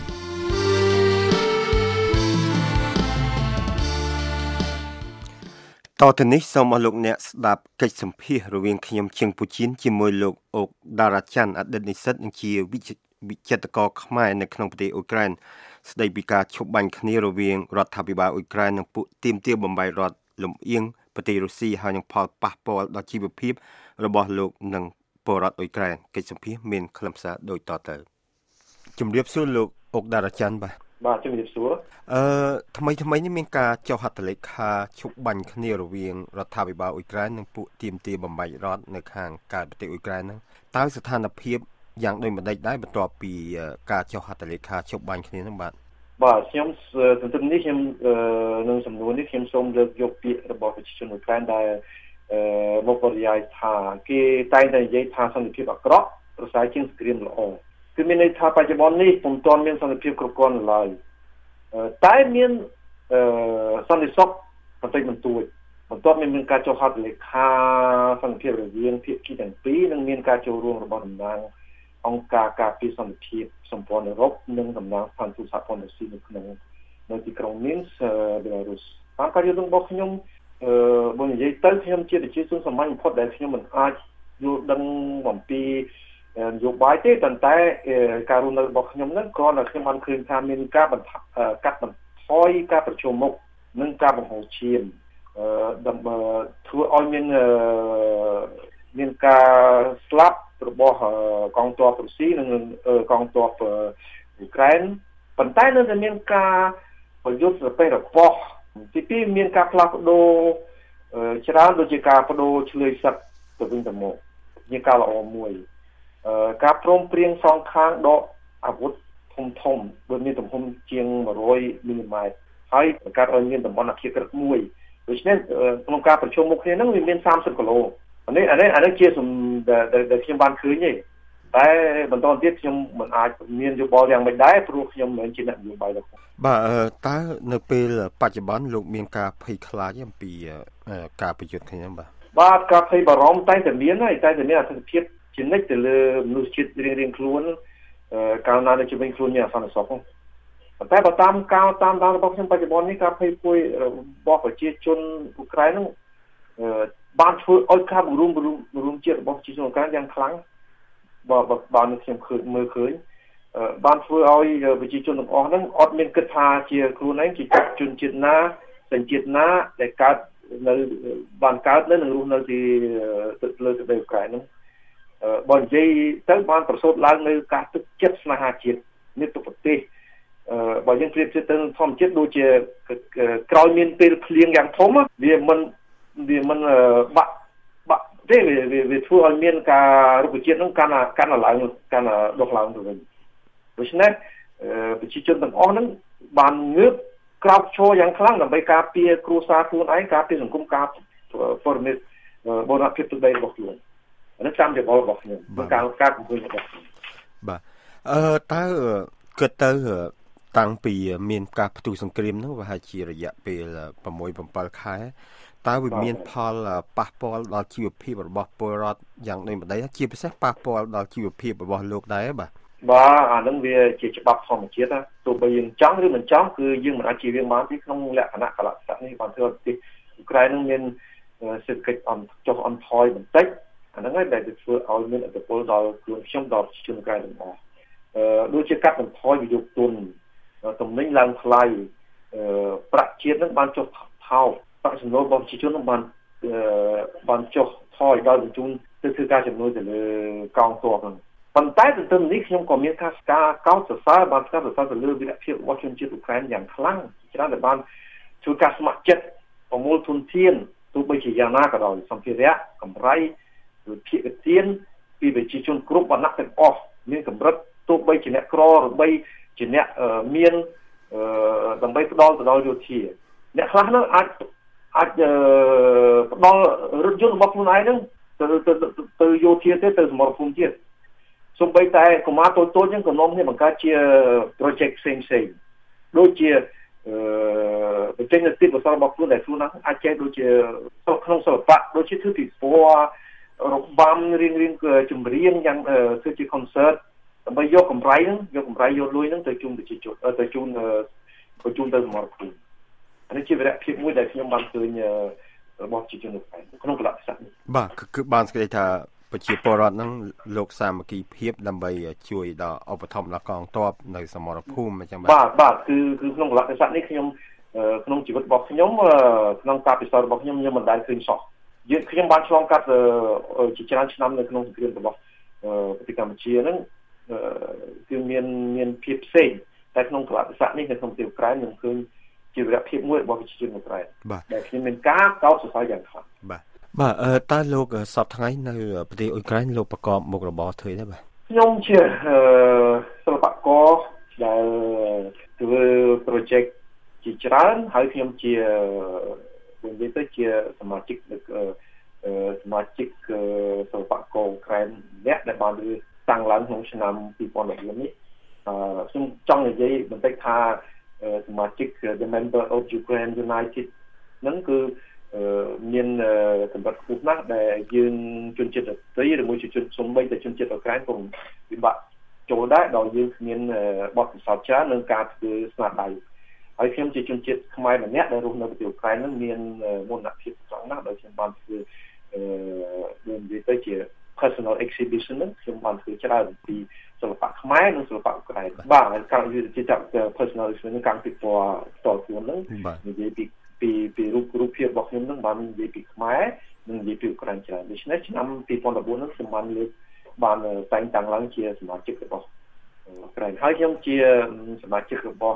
តទៅនេះសូមអរលោកអ្នកស្ដាប់កិច្ចសម្ភាសរវាងខ្ញុំជើងពូជីនជាមួយលោកអុកដារ៉ាច័ន្ទអតីតនិស្សិតនិងជាវិចិត្រករខ្មែរនៅក្នុងប្រទេសអ៊ុយក្រែនស្ដីពីការឈប់បាញ់គ្នារវាងរដ្ឋាភិបាលអ៊ុយក្រែននិងពួកទាមទារបំបីរដ្ឋលំអៀងប្រទេសរុស្ស៊ីហើយនឹងផលប៉ះពាល់ដល់ជីវភាពរបស់លោកនិងពលរដ្ឋអ៊ុយក្រែនកិច្ចសម្ភាសមានខ្លឹមសារដូចតទៅជំរាបសួរលោកអុកដារ៉ាច័ន្ទបាទបាទជំរាបសួរអឺថ្មីថ្មីនេះមានការចុះហត្ថលេខាឈប់បាញ់គ្នារវាងរដ្ឋាភិបាលអ៊ុយក្រែននិងពួកទាមទារបំបីរដ្ឋនៅខាងកើតប្រទេសអ៊ុយក្រែនហ្នឹងតើស្ថានភាពយ៉ាងដូចម្ដេចដែរបន្ទាប់ពីការចុះហត្ថលេខាឈប់បាញ់គ្នាហ្នឹងបាទបាទខ្ញុំទន្ទឹមនេះខ្ញុំនឹងសំណួរនេះខ្ញុំសូមលើកយកពាក្យរបស់ប្រជាជនអ៊ុយក្រែនដែលមកបរិយាយថាគេតែងតែនិយាយថាសន្តិភាពអាក្រក់ប្រសើរជាងសង្គ្រាមល្អគឺមានន័យថាបច្ចុប្បន្ននេះពុំទាន់មានសន្តិភាពគ្រប់គ្រាន់ឡើយតែមានសន្តិសុខបន្តិចបន្តួចបន្ទាប់មានការចុះហត្ថលេខាសន្តិភាពរវាងភាគីទាំងពីរនិងមានការចូលរួមរបស់តំណាងអង្គការការពារសន្តិភាពសម្ព័ន្ធអឺរ៉ុបនិងតំណាងស្ថានទូតសហព័ន្ធរុស្ស៊ីនៅក្នុងនៅទីក្រុងមីនស្ក បេឡារុសតាមការយល់ដឹងរបស់ខ្ញុំអឺបើនិយាយទៅខ្ញុំជាប្រជាជនសាមញ្ញបំផុតដែលខ្ញុំមិនអាចយល់ដឹងអំពីនយោបាយទេតែតែការរស់នៅរបស់ខ្ញុំហ្នឹងគ្រាន់តែខ្ញុំបានឃើញថាមានការបន្ថយកាត់បន្ថយការប្រជុំមុខនិងការបង្ហូរឈាមអឺដើម្បីធ្វើឲ្យមានមានការស្លាប់របស់កងទ័ពរុស្ស៊ីនិងកងទ័ពអ៊ុយក្រែនប៉ុន្តែនៅតែមានការប្រយុទ្ធស្ពៃរបស់ទីពីរមានការផ្លាស់ប្ដូរច្រើនដូចជាការបដូរឆ្លើយសឹកទៅវិញទៅមកជាការល្អមួយការព្រមព្រៀងសងខាងដកអាវុធធំធំដូចមានទំហំជាងone hundredមីលីម៉ែត្រហើយបង្កើតឲ្យមានតំបន់អភិក្រិតមួយដូច្នេះក្នុងការប្រជុំមុខគ្នាហ្នឹងវាមានthirtyគីឡូអានេះអានេះអានេះជាដែលខ្ញុំបានឃើញទេតែបន្តទៀតខ្ញុំមិនអាចមានយោបល់យ៉ាងម៉េចដែរព្រោះខ្ញុំមិនជាអ្នកនយោបាយទេបាទតើនៅពេលបច្ចុប្បន្នលោកមានការភ័យខ្លាចអំពីការប្រយុទ្ធគ្នាបាទបាទការភ័យបារម្ភតែតែមានហើយតែតែមានអត្ថភាពជានិច្ចទៅលើមនុស្សជាតិរៀងៗខ្លួនកាលណានៅជំនាញខ្លួនមានអសន្តិសុខប៉ុន្តែបើតាមការតាមដានរបស់ខ្ញុំបច្ចុប្បន្ននេះការភ័យព្រួយរបស់ប្រជាជនអ៊ុយក្រែនហ្នឹងបានធ្វើឲ្យការបង្រួមបង្រួមជាតិរបស់ប្រជាជនអ៊ុយក្រែនយ៉ាងខ្លាំងបើបើខ្ញុំឃើញមើលឃើញបានធ្វើឲ្យប្រជាជនទាំងអស់ហ្នឹងអត់មានគិតថាជាខ្លួនឯងជាជនជាតិណាសញ្ជាតិណាដែលកើតនៅបានកើតនៅនឹងរស់នៅទីលើទឹកដីអ៊ុក្រែនហ្នឹងបើនិយាយទៅបានប្រសូតឡើងនៅការទឹកចិត្តស្នេហាជាតិនេះទៅប្រទេសបើយើងប្រៀបធៀបទៅធម្មជាតិដូចជាក្រោយមានពេលភ្លៀងយ៉ាងធំវាមិនវាមិនបាក់បាក់ទេវាធ្វើឲ្យមានការរុក្ខជាតិហ្នឹងកាន់កាន់ឡើងកាន់ដុះឡើងទៅវិញដូច្នេះប្រជាជនទាំងអស់ហ្នឹងបានងើបក្រោកឈរយ៉ាងខ្លាំងដើម្បីការពារគ្រួសារខ្លួនឯងការពារសង្គមការព័ត៌មានបរិបទភាពទឹកដីរបស់ខ្លួននេះតាមយោបល់របស់ខ្ញុំការការគម្រោងរបស់ខ្ញុំបាទអឺតើគិតទៅតាំងពីមានការផ្ទុះសង្គ្រាមហ្នឹងប្រហែលជារយៈពេល6 7ខែតើវាមានផលប៉ះពាល់ដល់ជីវភាពរបស់ពលរដ្ឋយ៉ាងដូចម្ដេចជាពិសេសប៉ះពាល់ដល់ជីវភាពរបស់លោកដែរបាទបាទអានឹងវាជាច្បាប់ធម្មជាតិណាទោះបីយើងចង់ឬមិនចង់គឺយើងមិនអាចជៀសវាងបានទេក្នុងលក្ខណៈកលៈទេសៈនេះបានធ្វើឲ្យប្រទេសអ៊ុក្រែននឹងមានសេដ្ឋកិច្ចអន់ចុះអន់ថយបន្តិចអាហ្នឹងហើយដែលធ្វើឲ្យមានឥទ្ធិពលដល់ខ្លួនខ្ញុំដល់ប្រជាជនអ៊ុក្រែនទាំងអស់អឺដូចជាកាត់បន្ថយវិនិយោគទុនទំនិញឡើងថ្លៃអឺប្រាក់ជាតិនឹងបានចុះថោកប្រាក់ចំណូលរបស់ប្រជាជននឹងបានបានចុះថយដល់បញ្ជូនទៅធ្វើការចំនួនទៅលើកងទ័ពហ្នឹងប៉ុន្តែទន្ទឹមនេះខ្ញុំក៏មានថាការកោតសរសើរបានស្កាត់សរសើរទៅលើវីរភាពរបស់ជនជាតិអ៊ុក្រែនយ៉ាងខ្លាំងច្រើនដែលបានជួយការស្ម័គ្រចិត្តប្រមូលធនធានទោះបីជាយ៉ាងណាក៏ដោយសម្ភារៈកម្រៃឬភាគទានពីប្រជាជនគ្រប់វណ្ណៈទាំងអស់មានកម្រិតទោះបីជាអ្នកក្រឬបីជាអ្នកមានដើម្បីផ្ដល់ទៅដល់យោធាអ្នកខ្លះនោះអាចអាចផ្ដល់រថយន្តរបស់ខ្លួនឯងហ្នឹងទៅទៅទៅយោធាទេទៅសមរភូមិទៀតសូម្បីតែកុមារតូចតូចហ្នឹងក៏នាំគ្នាបង្កើតជា project ផ្សេងផ្សេងដូចជាអឺបញ្ចេញនូវទីផ្សាររបស់ខ្លួនដែលខ្លួនហ្នឹងអាចចេះដូចជាក្នុងសិល្បៈដូចជាធ្វើពិព័រណ៍របាំរៀងរៀងចម្រៀងយ៉ាងធ្វើជា concert ដើម្បីយកកម្រៃហ្នឹងយកកម្រៃយកលុយហ្នឹងទៅជូនប្រជាជនទៅជូនបញ្ជូនទៅសមរភូមិអានេះជាវីរភាពមួយដែលខ្ញុំបានឃើញរបស់ប្រជាជនក្នុងកលៈទេសៈនេះបាទគឺបានស្គាល់ថាប្រជាពលរដ្ឋហ្នឹងលោកសាមគ្គីភាពដើម្បីជួយដល់ឧបត្ថម្ភដល់កងទ័ពនៅសមរភូមិអញ្ចឹងបាទបាទគឺគឺក្នុងកលៈទេសៈនេះខ្ញុំក្នុងជីវិតរបស់ខ្ញុំក្នុងការពិសោធន៍របស់ខ្ញុំខ្ញុំមិនដែលឃើញសោះយើងខ្ញុំបានឆ្លងកាត់ជាច្រើនឆ្នាំនៅក្នុងសង្គ្រាមរបស់ប្រទេសកម្ពុជាហ្នឹងគឺមានមានភាពផ្សេងតែក្នុងកលៈទេសៈនេះនៅក្នុងប្រទេសអ៊ុក្រែនខ្ញុំឃើញជាវីរភាពមួយរបស់ប្រជាជនអ៊ុក្រែនដែលខ្ញុំមានការកោតសរសើរយ៉ាងខ្លាំងបាទបាទអឺតើលោកសពថ្ងៃនៅប្រទេសអ៊ុក្រែនលោកប្រកបមុខរបរធ្វើដែរបាទខ្ញុំជាសិល្បករដែលធ្វើ project ជាច្រើនហើយខ្ញុំជានិយាយទៅជាសមាជិកសមាជិកសិល្បករអ៊ុក្រែនអ្នកដែលបានតាំងឡើងក្នុងឆ្នាំពីរពាន់ដប់បួននេះអឺខ្ញុំចង់និយាយបន្តិចថាសមាជិក the member of Ukraine United ហ្នឹងគឺមានកម្រិតខ្ពស់ណាស់ដែលយើងជនជាតិអត្រីឬមួយជនសំបីតែជនជាតិអ៊ុក្រែនcũngពិបាកចូលដែរដោយយើងមានបទពិសោធន៍ច្រើននឹងការធ្វើស្នាដៃហើយខ្ញុំជាជនជាតិខ្មែរម្នាក់ដែលរស់នៅប្រទេសអ៊ុក្រែនហ្នឹងមានមោទនភាពខ្លាំងណាស់ដោយខ្ញុំបានធ្វើអឺនិយាយទៅជា personal exhibition ហ្នឹងខ្ញុំបានធ្វើច្រើនពីសិល្បៈខ្មែរនិងសិល្បៈអ៊ុក្រែនបាទការនិយាយជា personal exhibition ការពិព័រណ៍ផ្ទាល់ខ្លួនហ្នឹងនិយាយពីពីពីរូបរូបភាពរបស់ខ្ញុំនឹងបាននិយាយពីខ្មែរនិងនិយាយពីអ៊ុក្រែនច្រើនដូច្នេះឆ្នាំពីរពាន់ដប់បួនហ្នឹងខ្ញុំបានលើកបានតែងតាំងឡើងជាសមាជិករបស់អ៊ុក្រែនហើយខ្ញុំជាសមាជិករបស់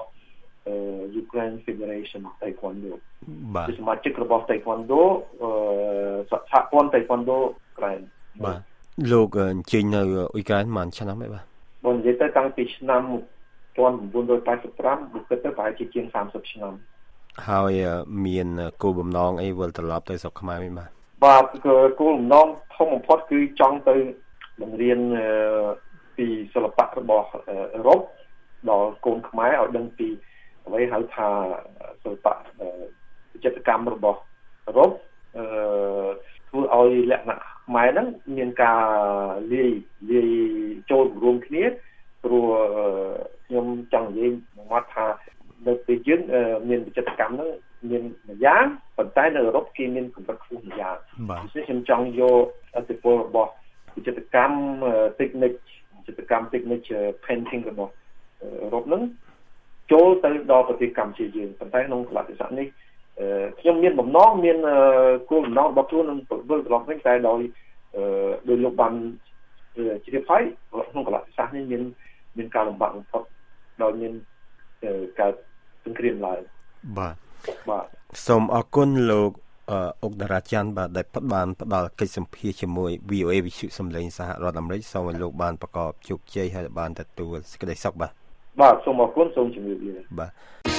Ukraine Federation Taekwondo ជាសមាជិករបស់ Taekwondo សហព័ន្ធ Taekwondo អ៊ុក្រែនបាទលោកអញ្ជើញនៅអ៊ុយក្រែនប៉ុន្មានឆ្នាំហើយបាទបងនិយាយទៅតាំងពីឆ្នាំmột nghìn chín trăm tám mươi lămមកគិតទៅប្រហែលជាជាងសាមសិបឆ្នាំហើយមានគោលបំណងអីវិលត្រឡប់ទៅស្រុកខ្មែរវិញបាទបាទគោលបំណងធំបំផុតគឺចង់ទៅបង្រៀនពីសិល្បៈរបស់អឺរ៉ុបដល់កូនខ្មែរឲ្យដឹងពីអ្វីហៅថាសិល្បៈវិចិត្រកម្មរបស់អឺរ៉ុបអឺធ្វើឲ្យលក្ខណៈខ្មែរហ្នឹងមានការលាយលាយចូលរួមគ្នាព្រោះខ្ញុំចង់និយាយមកថានៅពេលយើងមានវិចិត្រកម្មហ្នឹងមានមួយយ៉ាងប៉ុន្តែនៅអឺរ៉ុបគេមានកម្រិតខ្ពស់មួយយ៉ាងដូច្នេះខ្ញុំចង់យកអត្ថប្រយោជន៍របស់វិចិត្រកម្ម technique វិចិត្រកម្ម technique painting របស់អឺរ៉ុបហ្នឹងចូលទៅដល់ប្រទេសកម្ពុជាយើងប៉ុន្តែក្នុងកលៈទេសៈនេះខ្ញុំមានបំណងមានគោលបំណងរបស់ខ្លួននឹងវិលត្រឡប់វិញតែដោយដោយលោកបានជ្រាបហើយក្នុងកលៈទេសៈនេះមានមានការលំបាកបំផុតដោយមានកើតសង្គ្រាមឡើងបាទបាទសូមអរគុណលោកអុកតារាច័ន្ទបាទដែលបានផ្ដល់កិច្ចសម្ភាសជាមួយ វី អូ เอ វិទ្យុសំឡេងសហរដ្ឋអាមេរិកសូមឲ្យលោកបានប្រកបជោគជ័យហើយបានទទួលសេចក្តីសុខបាទបាទសូមអរគុណសូមជម្រាបលាបាទ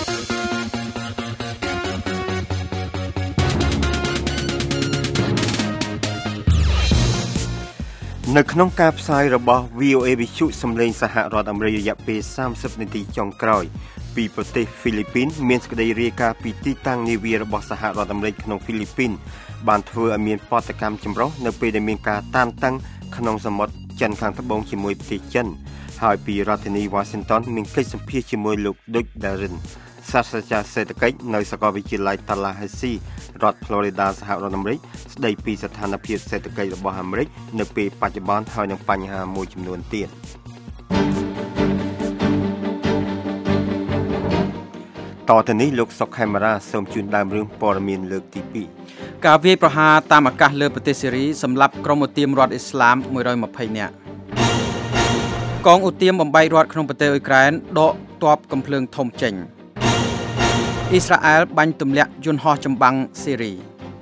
នៅក្នុងការផ្សាយរបស់ វី អូ เอ វិទ្យុសំឡេងសហរដ្ឋអាមេរិករយៈពេលសាមសិបនាទីចុងក្រោយពីប្រទេសហ្វីលីពីនមានសេចក្តីរាយការណ៍ពីទីតាំងនាវារបស់សហរដ្ឋអាមេរិកក្នុងហ្វីលីពីនបានធ្វើឲ្យមានបដកម្មចម្រុះនៅពេលដែលមានការតានតឹងក្នុងសមុទ្រចិនខាងត្បូងជាមួយប្រទេសចិនហើយពីរដ្ឋធានី Washington មានកិច្ចសម្ភាសជាមួយលោក Duc Darin សាស្ត្រាចារ្យសេដ្ឋកិច្ចនៅសាកលវិទ្យាល័យ Tallahassee រដ្ឋ Florida សហរដ្ឋអាមេរិកស្ដីពីស្ថានភាពសេដ្ឋកិច្ចរបស់អាមេរិកនៅពេលបច្ចុប្បន្នហើយនឹងបញ្ហាមួយចំនួនទៀតតទៅនេះលោកសុកខេមរាសូមជូនដើមរឿងព័ត៌មានលើកទីពីរការវាយប្រហារតាមអាកាសលើប្រទេសសេរីសម្រាប់ក្រុមឧទាមរដ្ឋអ៊ីស្លាមមួយរយម្ភៃនាក់កងឧទាមបំបីរដ្ឋក្នុងប្រទេសអ៊ុយក្រែនដកទ័ពកំភ្លើងធំចេញអ៊ីស្រាអែលបាញ់ទម្លាក់យន្តហោះចម្បាំងសេរី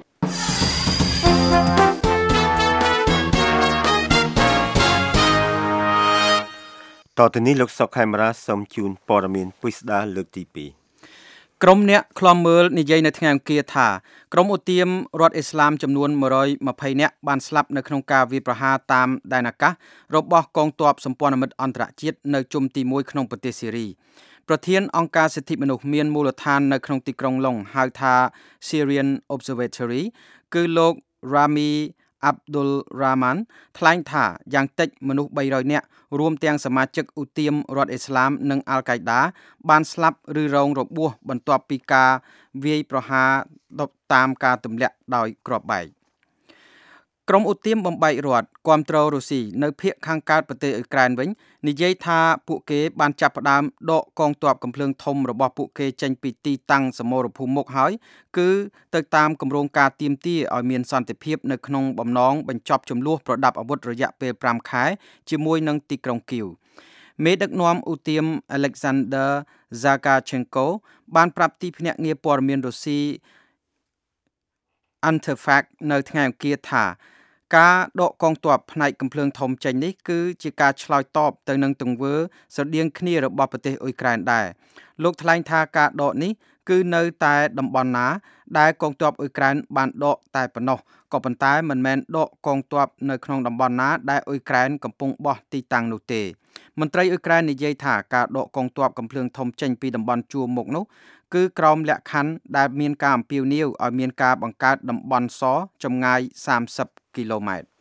តទៅនេះលោកសុកខេមរាសូមជូនព័ត៌មានពិស្ដារលើកទីពីរក្រុមអ្នកឃ្លាំមើលនិយាយនៅថ្ងៃអង្គារថាក្រុមឧទាមរដ្ឋអ៊ីស្លាមចំនួនមួយរយម្ភៃនាក់បានស្លាប់នៅក្នុងការវាយប្រហារតាមដែនអាកាសរបស់កងទ័ពសម្ព័ន្ធមិត្តអន្តរជាតិនៅជុំទីមួយក្នុងប្រទេសសេរីប្រធានអង្គការសិទ្ធិមនុស្សមានមូលដ្ឋាននៅក្នុងទីក្រុងឡុងហៅថា Syrian Observatory គឺលោក Rami Abdul Rahman ថ្លែងថាយ៉ាងតិចមនុស្សបីរយនាក់រួមទាំងសមាជិកឧទាមរដ្ឋអ៊ីស្លាមនិងអាល់កៃដាបានស្លាប់ឬរងរបួសបន្ទាប់ពីការវាយប្រហារតាមការទម្លាក់ដោយគ្រាប់បែកក្រុមឧទាមបំបែករដ្ឋគាំទ្ររុស្ស៊ីនៅភូមិខាងកើតប្រទេសអ៊ុយក្រែនវិញនិយាយថាពួកគេបានចាប់ផ្ដើមដកកងទ័ពកំភ្លើងធំរបស់ពួកគេចេញពីទីតាំងសមរភូមិមុខហើយគឺទៅតាមគម្រោងការទាមទារឲ្យមានសន្តិភាពនៅក្នុងបំណងបញ្ចប់ជម្លោះប្រដាប់អាវុធរយៈពេលប្រាំខែជាមួយនឹងទីក្រុងគីវមេដឹកនាំឧទាម Alexander Zakharchenko បានប្រាប់ទីភ្នាក់ងារព័ត៌មានរុស្ស៊ី Interfax នៅថ្ងៃអង្គារថាការដកកងទ័ពផ្នែកកំភ្លើងធំចេញនេះគឺជាការឆ្លើយតបទៅនឹងទង្វើស្រដៀងគ្នារបស់ប្រទេសអ៊ុយក្រែនដែរលោកថ្លែងថាការដកនេះគឺនៅតែតំបន់ណាដែលកងទ័ពអ៊ុយក្រែនបានដកតែប៉ុណ្ណោះក៏ប៉ុន្តែមិនមែនដកកងទ័ពនៅក្នុងតំបន់ណាដែលអ៊ុយក្រែនកំពុងបោះទីតាំងនោះទេមន្ត្រីអ៊ុយក្រែននិយាយថាការដកកងទ័ពកំភ្លើងធំចេញពីតំបន់ជួរមុខនោះគឺក្រោមលក្ខខណ្ឌដែលមានការអំពាវនាវឲ្យមានការបង្កើតតំបន់សចម្ងាយសាមសិបគីឡូម៉ែត្រ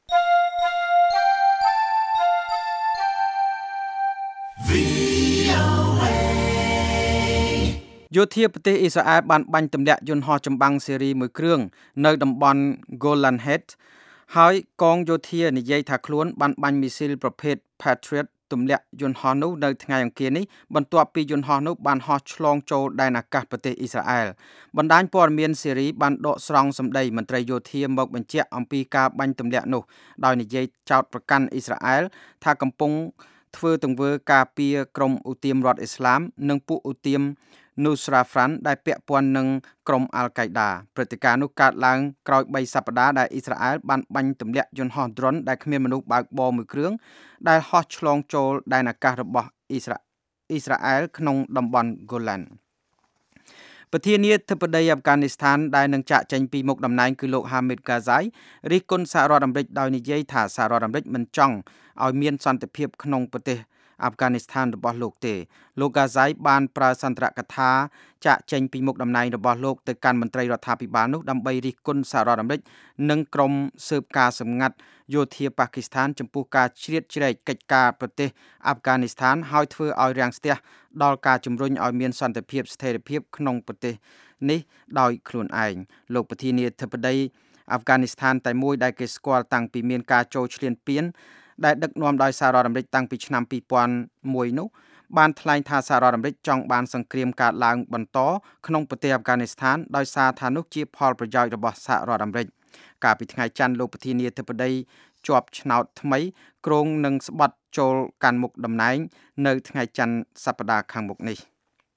យោធាប្រទេសអ៊ីស្រាអែលបានបាញ់ទម្លាក់យន្តហោះចម្បាំងសេរីមួយគ្រឿងនៅតំបន់ Golan Heights ហើយកងយោធានិយាយថាខ្លួនបានបាញ់មីស៊ីលប្រភេទ Patriot ទម្លាក់យន្តហោះនោះនៅថ្ងៃអង្គារនេះបន្ទាប់ពីយន្តហោះនោះបានហោះឆ្លងចូលដែនអាកាសប្រទេសអ៊ីស្រាអែលបណ្ដាញព័ត៌មានសេរីបានដកស្រង់សម្ដីមន្ត្រីយោធាមកបញ្ជាក់អំពីការបាញ់ទម្លាក់នោះដោយនិយាយចោទប្រកាន់អ៊ីស្រាអែលថាកំពុងធ្វើទង្វើការពារក្រុមឧទាមរដ្ឋអ៊ីស្លាមនិងពួកឧទាម Nusra Front ដែលពាក់ព័ន្ធនឹងក្រុមអាល់កៃដាព្រឹត្តិការណ៍នោះកើតឡើងក្រោយបីសប្តាហ៍ដែលអ៊ីស្រាអែលបានបាញ់ទម្លាក់យន្តហោះ drone ដែលគ្មានមនុស្សបើកបរមួយគ្រឿងដែលហោះឆ្លងចូលដែនអាកាសរបស់អ៊ីស្រាអ៊ីស្រាអែលក្នុងតំបន់ Golan ប្រធានាធិបតីអាហ្វហ្គានីស្ថានដែលនឹងចាកចេញពីមុខតំណែងគឺលោក Hamid Karzai រិះគន់សហរដ្ឋអាមេរិកដោយនិយាយថាសហរដ្ឋអាមេរិកមិនចង់ឲ្យមានសន្តិភាពក្នុងប្រទេសអាហ្វហ្គានីស្ថានរបស់លោកទេលោក Karzai បានប្រើសន្ទរកថាចាកចេញពីមុខតំណែងរបស់លោកទៅកាន់មន្ត្រីរដ្ឋាភិបាលនោះដើម្បីរិះគន់សហរដ្ឋអាមេរិកនិងក្រុមស៊ើបការសម្ងាត់យោធាប៉ាគីស្ថានចំពោះការជ្រៀតជ្រែកកិច្ចការប្រទេសអាហ្វហ្គានីស្ថានហើយធ្វើឲ្យរាំងស្ទះដល់ការជំរុញឲ្យមានសន្តិភាពស្ថិរភាពក្នុងប្រទេសនេះដោយខ្លួនឯងលោកប្រធានាធិបតីអាហ្វហ្គានីស្ថានតែមួយដែលគេស្គាល់តាំងពីមានការចូលឈ្លានពានដែលដឹកនាំដោយសហរដ្ឋអាមេរិកតាំងពីឆ្នាំពីរពាន់មួយនោះបានថ្លែងថាសហរដ្ឋអាមេរិកចង់បានសង្គ្រាមកើតឡើងបន្តក្នុងប្រទេសអាហ្វហ្គានីស្ថានដោយសារថានោះជាផលប្រយោជន៍របស់សហរដ្ឋអាមេរិកកាលពីថ្ងៃច័ន្ទលោកប្រធានាធិបតីជាប់ឆ្នោតថ្មីគ្រងនឹងស្បត់ចូលកាន់មុខតំណែងនៅថ្ងៃច័ន្ទសប្តាហ៍ខាងមុខនេះ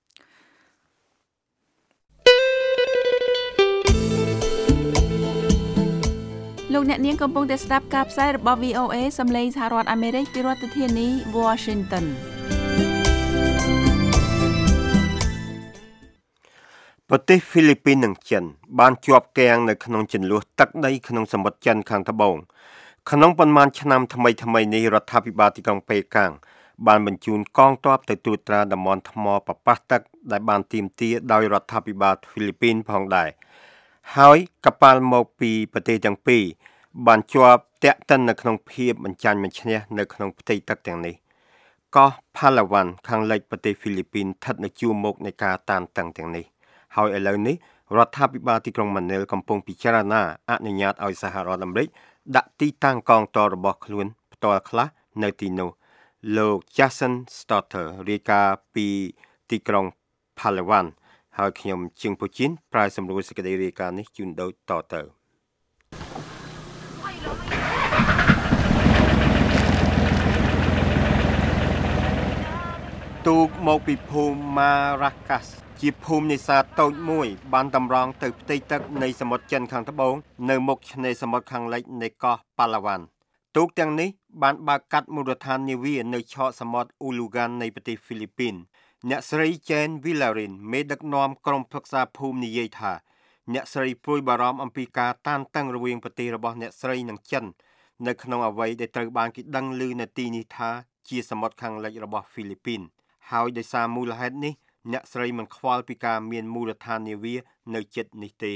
លោកអ្នកនាងកំពុងតែស្ដាប់ការផ្សាយរបស់ វី អូ เอ សំឡេងសហរដ្ឋអាមេរិកពីរដ្ឋធានី Washington ប្រទេសហ្វីលីពីននិងចិនបានជាប់គាំងនៅក្នុងជម្លោះទឹកដីក្នុងសមុទ្រចិនខាងត្បូងក្នុងប៉ុន្មានឆ្នាំថ្មីថ្មីនេះរដ្ឋាភិបាលទីក្រុងប៉េកាំងបានបញ្ជូនកងទ័ពទៅត្រួតត្រាតំបន់ថ្មប្រប៉ះទឹកដែលបានទាមទារដោយរដ្ឋាភិបាលហ្វីលីពីនផងដែរហើយកប៉ាល់មកពីប្រទេសទាំងពីរបានជាប់តាក់ទិននៅក្នុងភាពបញ្ចាញ់បញ្ឈ្នះនៅក្នុងផ្ទៃទឹកទាំងនេះកោះផាឡាវ៉ាន់ខាងលិចប្រទេសហ្វីលីពីនស្ថិតនៅជួរមុខនៃការតានតឹងទាំងនេះហើយឥឡូវនេះរដ្ឋាភិបាលទីក្រុងម៉ានីលកំពុងពិចារណាអនុញ្ញាតឲ្យសហរដ្ឋអាមេរិកដាក់ទីតាំងកងទ័ពរបស់ខ្លួនផ្ទាល់ខ្លះនៅទីនោះលោក Jason Stotter រាយការណ៍ពីទីក្រុង Palawan ហើយខ្ញុំជាងពូជីនប្រាយសម្រួលសេចក្តីរាយការណ៍នេះជូនដូចតទៅទូកមកពីភូមិ Maracas ជាភូមិនេសាទតូចមួយបានតម្រង់ទៅផ្ទៃទឹកនៃសមុទ្រចិនខាងត្បូងនៅមុខឆ្នេរសមុទ្រខាងលិចនៃកោះ Palawan ទូកទាំងនេះបានបើកកាត់មូលដ្ឋាននាវានៅឆកសមុទ្រ Ulugan នៃប្រទេសហ្វីលីពីនអ្នកស្រី Jane Villarin មេដឹកនាំក្រុមប្រឹក្សាភូមិនិយាយថាអ្នកស្រីព្រួយបារម្ភអំពីការតានតឹងរវាងប្រទេសរបស់អ្នកស្រីនិងចិននៅក្នុងអ្វីដែលត្រូវបានគេដឹងឮនៅទីនេះថាជាសមុទ្រខាងលិចរបស់ហ្វីលីពីនហើយដោយសារមូលហេតុនេះអ្នកស្រីមិនខ្វល់ពីការមានមូលដ្ឋាននាវានៅជិតនេះទេ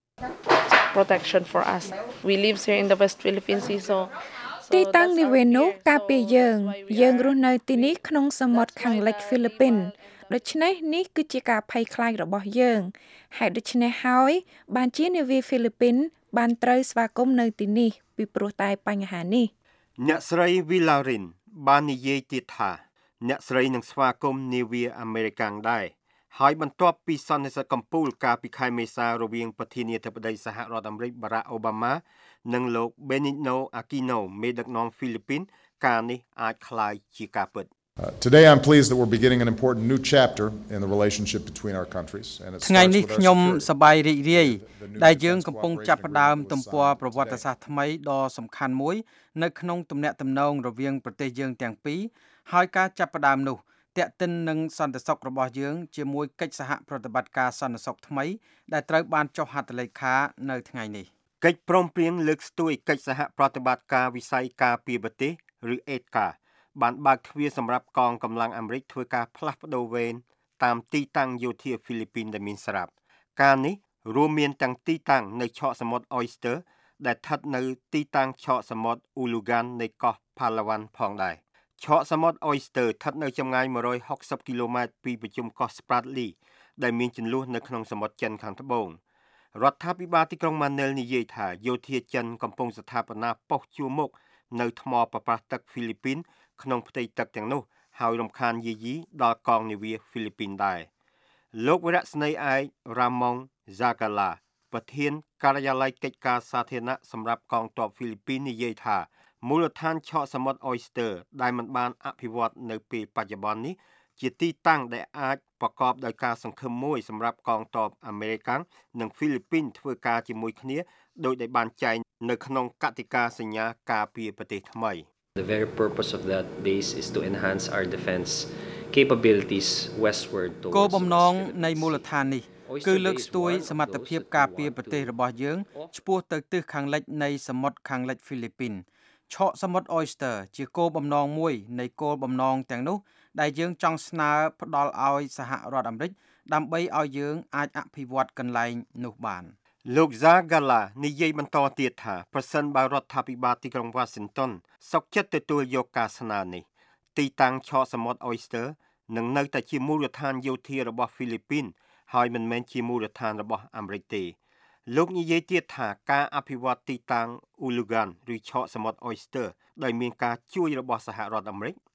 protection for us we live here in the West Philippine Sea so ទីតាំងនាវានោះការពារយើងយើងរស់នៅទីនេះក្នុងសមុទ្រខាងលិចហ្វីលីពីនដូច្នេះនេះគឺជាការភ័យខ្លាចរបស់យើងហេតុដូច្នេះហើយបានជានាវាហ្វីលីពីនបានត្រូវស្វាគមន៍នៅទីនេះពីព្រោះតែបញ្ហានេះអ្នកស្រី Villarin បាននិយាយទៀតថាអ្នកស្រីនឹងស្វាគមន៍នាវាអាមេរិកដែរហើយបន្ទាប់ពីសន្និសីទកំពូលកាលពីខែមេសារវាងប្រធានាធិបតីសហរដ្ឋអាមេរិក Barack Obama និងលោក Benigno Aquino មេដឹកនាំហ្វីលីពីនការនេះអាចคล้ายជាការពិត Uh, today I'm pleased that we're beginning an important new chapter in the relationship between our countries and it ថ្ងៃនេះខ្ញុំសប្បាយរីករាយដែលយើងកំពុងចាប់ផ្ដើមទំព័រប្រវត្តិសាស្ត្រថ្មីដ៏សំខាន់មួយនៅក្នុងទំនាក់ទំនងរវាងប្រទេសយើងទាំងពីរហើយការចាប់ផ្ដើមនោះទាក់ទិននឹងសន្តិសុខរបស់យើងជាមួយកិច្ចសហប្រតិបត្តិការសន្តិសុខថ្មីដែលត្រូវបានចុះហត្ថលេខានៅថ្ងៃនេះកិច្ចព្រមព្រៀងលើកស្ទួយកិច្ចសហប្រតិបត្តិការវិស័យការពារប្រទេសឬ អេដកាបានបើកទ្វារសម្រាប់កងកម្លាំងអាមេរិកធ្វើការផ្លាស់ប្ដូរវេនតាមទីតាំងយោធាហ្វីលីពីនដែលមានស្រាប់ការនេះរួមមានទាំងទីតាំងនៅឆកសមុទ្រ Oyster ដែលស្ថិតនៅទីតាំងឆកសមុទ្រ Ulugan នៃកោះ Palawan ផងដែរឆកសមុទ្រ Oyster ស្ថិតនៅចម្ងាយone hundred sixtyគីឡូម៉ែត្រពីប្រជុំកោះ Spratly ដែលមានជម្លោះនៅក្នុងសមុទ្រចិនខាងត្បូងរដ្ឋាភិបាលទីក្រុងម៉ានីលនិយាយថាយោធាចិនកំពុងស្ថាបនាប៉ុស្តិ៍ជួរមុខនៅថ្មប្រប៉ះទឹកហ្វីលីពីនក្នុងផ្ទៃទឹកទាំងនោះហើយរំខានយាយីដល់កងនាវាហ្វីលីពីនដែរលោកវរៈស្នេហ៍ឯក Ramon Zagala ប្រធានការិយាល័យកិច្ចការសាធារណៈសម្រាប់កងទ័ពហ្វីលីពីននិយាយថាមូលដ្ឋានឆកសមុទ្រ Oyster ដែលមិនបានអភិវឌ្ឍនៅពេលបច្ចុប្បន្ននេះជាទីតាំងដែលអាចប្រកបដោយការសង្ឃឹមមួយសម្រាប់កងទ័ពអាមេរិកនិងហ្វីលីពីនធ្វើការជាមួយគ្នាដោយដែលបានចែងនៅក្នុងកតិកាសញ្ញាការពារប្រទេសថ្មី The very purpose of that base is to enhance our defense capabilities westward towards គោលបំណងនៃមូលដ្ឋាននេះគឺលើកស្ទួយសមត្ថភាពការពារប្រទេសរបស់យើងឆ្ពោះទៅទិសខាងលិចនៃសមុទ្រខាងលិចហ្វីលីពីនឆកសមុទ្រ Oyster ជាគោលបំណងមួយនៃគោលបំណងទាំងនោះដែលយើងចង់ស្នើផ្ដល់ឲ្យសហរដ្ឋអាមេរិកដើម្បីឲ្យយើងអាចអភិវឌ្ឍកន្លែងនោះបានលោក Zagala និយាយបន្តទៀតថាប្រសិនបើរដ្ឋាភិបាលទីក្រុង Washington សុខចិត្តទទួលយកការស្នើនេះទីតាំងឆកសមុទ្រ Oyster នឹងនៅតែជាមូលដ្ឋានយោធារបស់ហ្វីលីពីនហើយមិនមែនជាមូលដ្ឋានរបស់អាមេរិកទេលោកនិយាយទៀតថាការអភិវឌ្ឍទីតាំង Ulugan ឬឆកសមុទ្រ Oyster ដោយមានការជួយរបស់សហរដ្ឋអាមេរិក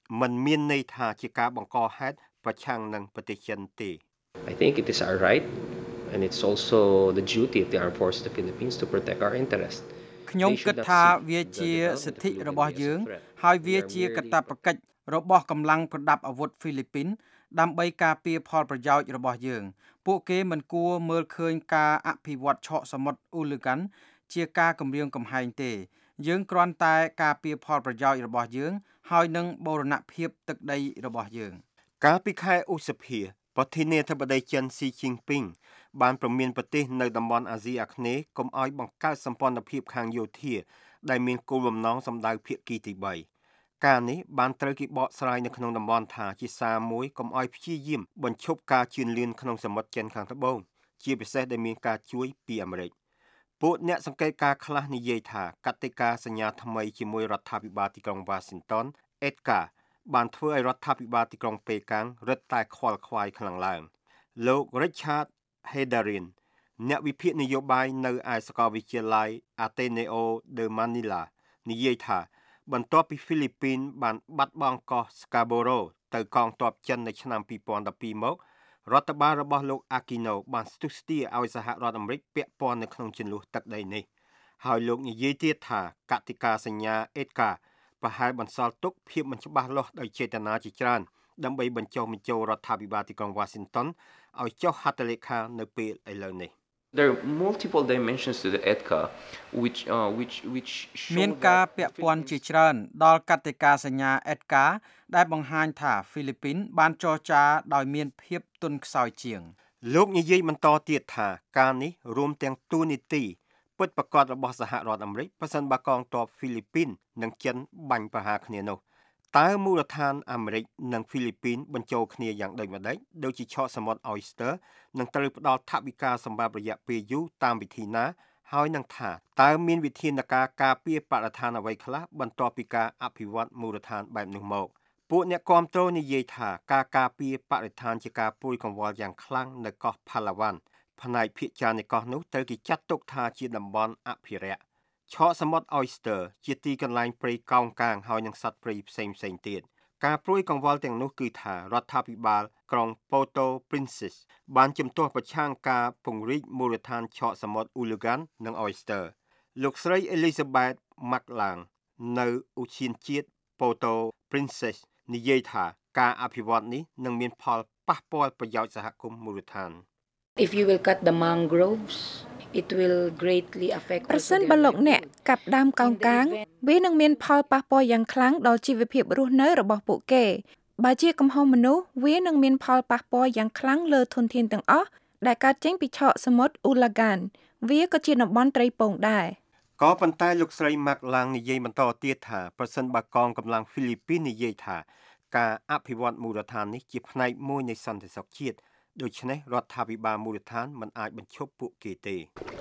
មិនមានន័យថាជាការបង្កហេតុប្រឆាំងនឹងប្រទេសចិនទេ I think it is our right and it's also the duty of the armed forces of the Philippines to protect our interests. ខ្ញុំគិតថាវាជាសិទ្ធិរបស់យើងហើយវាជាកាតព្វកិច្ចរបស់កម្លាំងប្រដាប់អាវុធហ្វីលីពីនដើម្បីការពារផលប្រយោជន៍របស់យើងពួកគេមិនគួរមើលឃើញការអភិវឌ្ឍឆកសមុទ្រអ៊ូលឺកាន់ជាការគំរាមកំហែងទេយើងគ្រាន់តែការពារផលប្រយោជន៍របស់យើងហើយនឹងបូរណភាពទឹកដីរបស់យើងកាលពីខែឧសភាប្រធានាធិបតីចិនស៊ីជីងពីងបានប្រមានប្រទេសនៅតំបន់អាស៊ីអាគ្នេយ៍កុំឲ្យបង្កើតសម្ព័ន្ធភាពខាងយោធាដែលមានគោលបំណងសម្ដៅភាគីទីបីការនេះបានត្រូវគេបកស្រាយនៅក្នុងតំបន់ថាជាសារមួយកុំឲ្យព្យាយាមបញ្ឈប់ការជឿនលឿនក្នុងសមុទ្រចិនខាងត្បូងជាពិសេសដែលមានការជួយពីអាមេរិកពួកអ្នកសង្កេតការខ្លះនិយាយថាកតិកាសញ្ញាថ្មីជាមួយរដ្ឋាភិបាលទីក្រុង Washington អេដកាបានធ្វើឲ្យរដ្ឋាភិបាលទីក្រុងប៉េកាំងរឹតតែខ្វល់ខ្វាយខ្លាំងឡើងលោក Richard Hedarin អ្នកវិភាគនយោបាយនៅឯសាកលវិទ្យាល័យ Ateneo de Manila និយាយថាបន្ទាប់ពីហ្វីលីពីនបានបាត់បង់កោះ Scarborough ទៅកងទ័ពចិននៅឆ្នាំពីរពាន់ដប់ពីរមករដ្ឋបាលរបស់លោក Aquino បានស្ទុះស្ទាឲ្យសហរដ្ឋអាមេរិកពាក់ព័ន្ធនៅក្នុងជម្លោះទឹកដីនេះហើយលោកនិយាយទៀតថាកតិកាសញ្ញាអេដកាប្រហែលបន្សល់ទុកភាពមិនច្បាស់លាស់ដោយចេតនាជាច្រើនដើម្បីបញ្ចុះបញ្ចូលរដ្ឋាភិបាលទីក្រុង Washington ឲ្យចុះហត្ថលេខានៅពេលឥឡូវនេះ There are multiple dimensions to the E D C A which uh, which which មានការពាក់ព័ន្ធជាច្រើនដល់កតិកាសញ្ញា E D C A ដែលបង្ហាញថាហ្វីលីពីនបានចរចាដោយមានភាពទន់ខ្សោយជាងលោកនិយាយបន្តទៀតថាការនេះរួមទាំងទូនីតិពិតប្រាកដរបស់សហរដ្ឋអាមេរិកប្រសិនបើកងទ័ពហ្វីលីពីននិងចិនបាញ់ប្រហារគ្នានោះតើមូលដ្ឋានអាមេរិកនិងហ្វីលីពីនបញ្ចូលគ្នាយ៉ាងដូចម្តេចដូចជាឆកសមុទ្រ Oyster នឹងត្រូវផ្ដល់ថវិកាសម្រាប់រយៈពេលយូរតាមវិធីណាហើយនឹងថាតើមានវិធានការការពារបរិស្ថានអ្វីខ្លះបន្ទាប់ពីការអភិវឌ្ឍមូលដ្ឋានបែបនោះមកពួកអ្នកគាំទ្រនិយាយថាការការពារបរិស្ថានជាការពួយកង្វល់យ៉ាងខ្លាំងនៅកោះ Palawan ផ្នែកភាគច្រើននៃកោះនោះត្រូវគេចាត់ទុកថាជាតំបន់អភិរក្សឆកសមុទ្រ Oyster ជាទីកន្លែងព្រៃកោងកាងហើយនឹងសត្វព្រៃផ្សេងផ្សេងទៀតការព្រួយកង្វល់ទាំងនោះគឺថារដ្ឋាភិបាលក្រុង Puerto Princesa បានជំទាស់ប្រឆាំងការពង្រីកមូលដ្ឋានឆកសមុទ្រ Ulugan និង Oyster លោកស្រី Elizabeth Maclang នៅឧទ្យានជាតិ Puerto Princesa និយាយថាការអភិវឌ្ឍនេះនឹងមានផលប៉ះពាល់ប្រយោជន៍សហគមន៍មូលដ្ឋាន If you will cut the mangroves it will greatly affect ប្រសិនបើលោកអ្នកកាប់ដើមកោងកាងវានឹងមានផលប៉ះពាល់យ៉ាងខ្លាំងដល់ជីវភាពរស់នៅរបស់ពួកគេបើជាកំហុសមនុស្សវានឹងមានផលប៉ះពាល់យ៉ាងខ្លាំងលើធនធានទាំងអស់ដែលកើតចេញពីឆកសមុទ្រ Ulagan វាក៏ជាតំបន់ត្រីពងដែរក៏ប៉ុន្តែលោកស្រី Mark Lang និយាយបន្តទៀតថាប្រសិនបើកងកម្លាំងហ្វីលីពីននិយាយថាការអភិវឌ្ឍមូលដ្ឋាននេះជាផ្នែកមួយនៃសន្តិសុខជាតិដូច្នេះរដ្ឋាភិបាលមូលដ្ឋានមិនអាចបញ្ឈប់ពួកគេទេ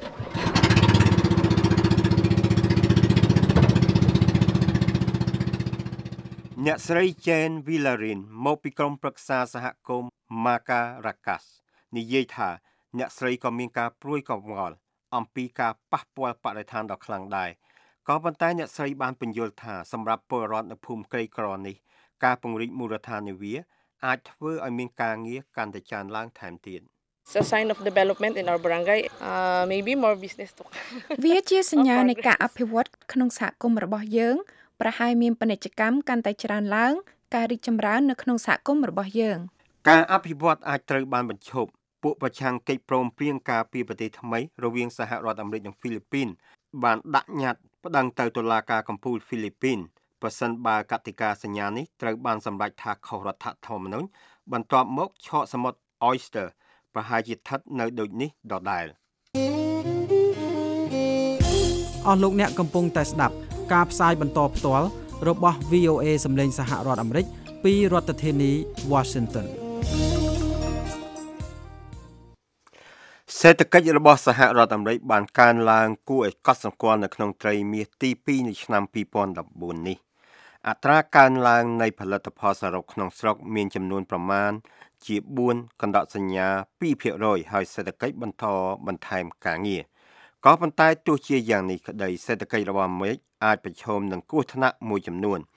អ្នកស្រី Jane Villarin មកពីក្រុមប្រឹក្សាសហគមន៍ Macaracas និយាយថាអ្នកស្រីក៏មានការព្រួយកង្វល់អំពីការប៉ះពាល់បរិស្ថានដ៏ខ្លាំងដែរក៏ប៉ុន្តែអ្នកស្រីបានពន្យល់ថាសម្រាប់ពលរដ្ឋនៅភូមិក្រីក្រនេះការពង្រីកមូលដ្ឋាននាវាអាចធ្វើឲ្យមានការងារកាន់តែច្រើនឡើងថែមទៀត It's a sign of development in our barangay uh, maybe more business to វាជាសញ្ញានៃការអភិវឌ្ឍក្នុងសហគមន៍របស់យើងប្រហែលមានពាណិជ្ជកម្មកាន់តែច្រើនឡើងការរីកចម្រើននៅក្នុងសហគមន៍របស់យើងការអភិវឌ្ឍអាចត្រូវបានបញ្ឈប់ពួកប្រឆាំងកិច្ចព្រមព្រៀងការពីប្រទេសថ្មីរវាងសហរដ្ឋអាមេរិកនិងហ្វីលីពីនបានដាក់ញត្តិប្តឹងទៅតុលាការកំពូលហ្វីលីពីនប្រសិនបើកតិកាសញ្ញានេះត្រូវបានសម្រេចថាខុសរដ្ឋធម្មនុញ្ញបន្ទាប់មកឆកសមុទ្រ Oyster ប្រហែលជាស្ថិតនៅដូចនេះដដែលអស់លោកអ្នកកំពុងតែស្ដាប់ការផ្សាយបន្តផ្ទាល់របស់ វី អូ เอ សម្លេងសហរដ្ឋអាមេរិកពីរដ្ឋធានី Washington សេដ្ឋកិច្ចរបស់សហរដ្ឋអាមេរិកបានកើនឡើងគួរឲ្យកត់សម្គាល់នៅក្នុងត្រីមាសទីពីរនៃឆ្នាំពីរពាន់ដប់បួននេះអត្រាកើនឡើងនៃផលិតផលសរុបក្នុងស្រុកមានចំនួនប្រមាណជាបួនកណ្ដកសញ្ញា ពីរភាគរយ ហើយសេដ្ឋកិច្ចបន្តបន្ថែមការងារក៏ប៉ុន្តែទោះជាយ៉ាងនេះក្តីសេដ្ឋកិច្ចរបស់អាមេរិកអាចប្រឈមនឹងគ្រោះថ្នាក់មួយចំនួន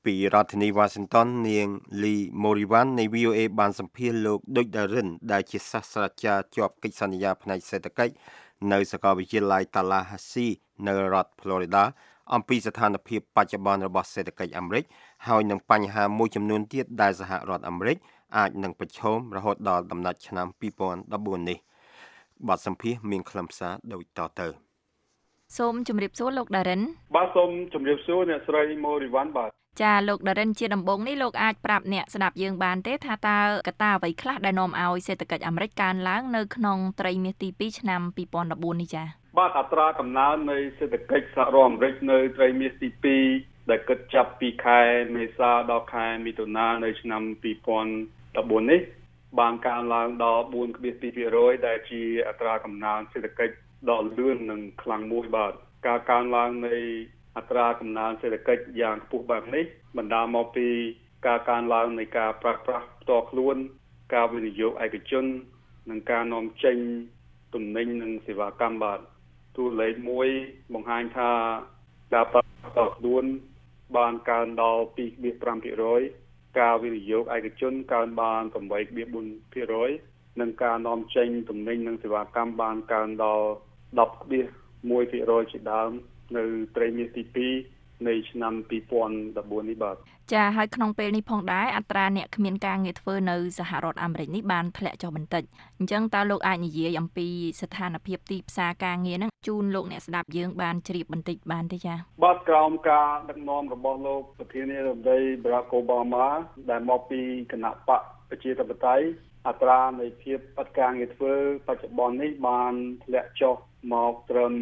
ពីរដ្ឋធានី Washington នាង Lee Moriwan នៃ វី អូ เอ បានសម្ភាសន៍លោកដូចដារិនដែលជាសាស្ត្រាចារ្យជាប់កិច្ចសន្យាផ្នែកសេដ្ឋកិច្ចនៅសាកលវិទ្យាល័យ Tallahassee នៅរដ្ឋ Florida អំពីស្ថានភាពបច្ចុប្បន្នរបស់សេដ្ឋកិច្ចអាមេរិកហើយនឹងបញ្ហាមួយចំនួនទៀតដែលសហរដ្ឋអាមេរិកអាចនឹងប្រឈមរហូតដល់ដំណាច់ឆ្នាំពីរពាន់ដប់បួននេះបទសម្ភាសន៍មានខ្លឹមសារដូចតទៅសូមជម្រាបសួរលោកដារិនបាទសូមជម្រាបសួរអ្នកស្រី Moriwan បាទចាលោកដារិនជាដំបូងនេះលោកអាចប្រាប់អ្នកស្ដាប់យើងបានទេថាតើកត្តាអ្វីខ្លះដែលនាំឲ្យសេដ្ឋកិច្ចអាមេរិកកើនឡើងនៅក្នុងត្រីមាសទីពីរឆ្នាំពីរពាន់ដប់បួននេះចាបាទអត្រាកំណើននៃសេដ្ឋកិច្ចសហរដ្ឋអាមេរិកនៅត្រីមាសទីពីរដែលគិតចាប់ពីខែមេសាដល់ខែមិថុនានៅឆ្នាំពីរពាន់ដប់បួននេះបានកើនឡើងដល់ បួនភាគពីរភាគរយ ដែលជាអត្រាកំណើនសេដ្ឋកិច្ចដ៏លឿននិងខ្លាំងមួយបាទការកើនឡើងនៃអត្រាកំណើនសេដ្ឋកិច្ចយ៉ាងខ្ពស់បែបនេះបណ្ដាលមកពីការកើនឡើងនៃការប្រើប្រាស់ផ្ទាល់ខ្លួនការវិនិយោគឯកជននិងការនាំចេញទំនិញនិងសេវាកម្មបាទតួលេខមួយបង្ហាញថាការប្រើប្រាស់ផ្ទាល់ខ្លួនបានកើនដល់ ពីរភាគប្រាំភាគរយ ការវិនិយោគឯកជនកើនបាន ប្រាំបីភាគបួនភាគរយ និងការនាំចេញទំនិញនិងសេវាកម្មបានកើនដល់ ដប់ភាគមួយភាគរយ ជាដើមនៅត្រីមាសទីពីរនៃឆ្នាំពីរពាន់ដប់បួននេះបាទចាហើយក្នុងពេលនេះផងដែរអត្រាអ្នកគ្មានការងារធ្វើនៅសហរដ្ឋអាមេរិកនេះបានធ្លាក់ចុះបន្តិចអញ្ចឹងតើលោកអាចនិយាយអំពីស្ថានភាពទីផ្សារការងារហ្នឹងជូនលោកអ្នកស្ដាប់យើងបានជ្រាបបន្តិចបានទេចាបាទក្រោមការដឹកនាំរបស់លោកប្រធានាធិបតី Barack Obama ដែលមកពីគណៈបកប្រជាធិបតេយ្យអត្រានៃភាពបាត់ការងារធ្វើបច្ចុប្បន្ននេះបានធ្លាក់ចុះមកត្រឹម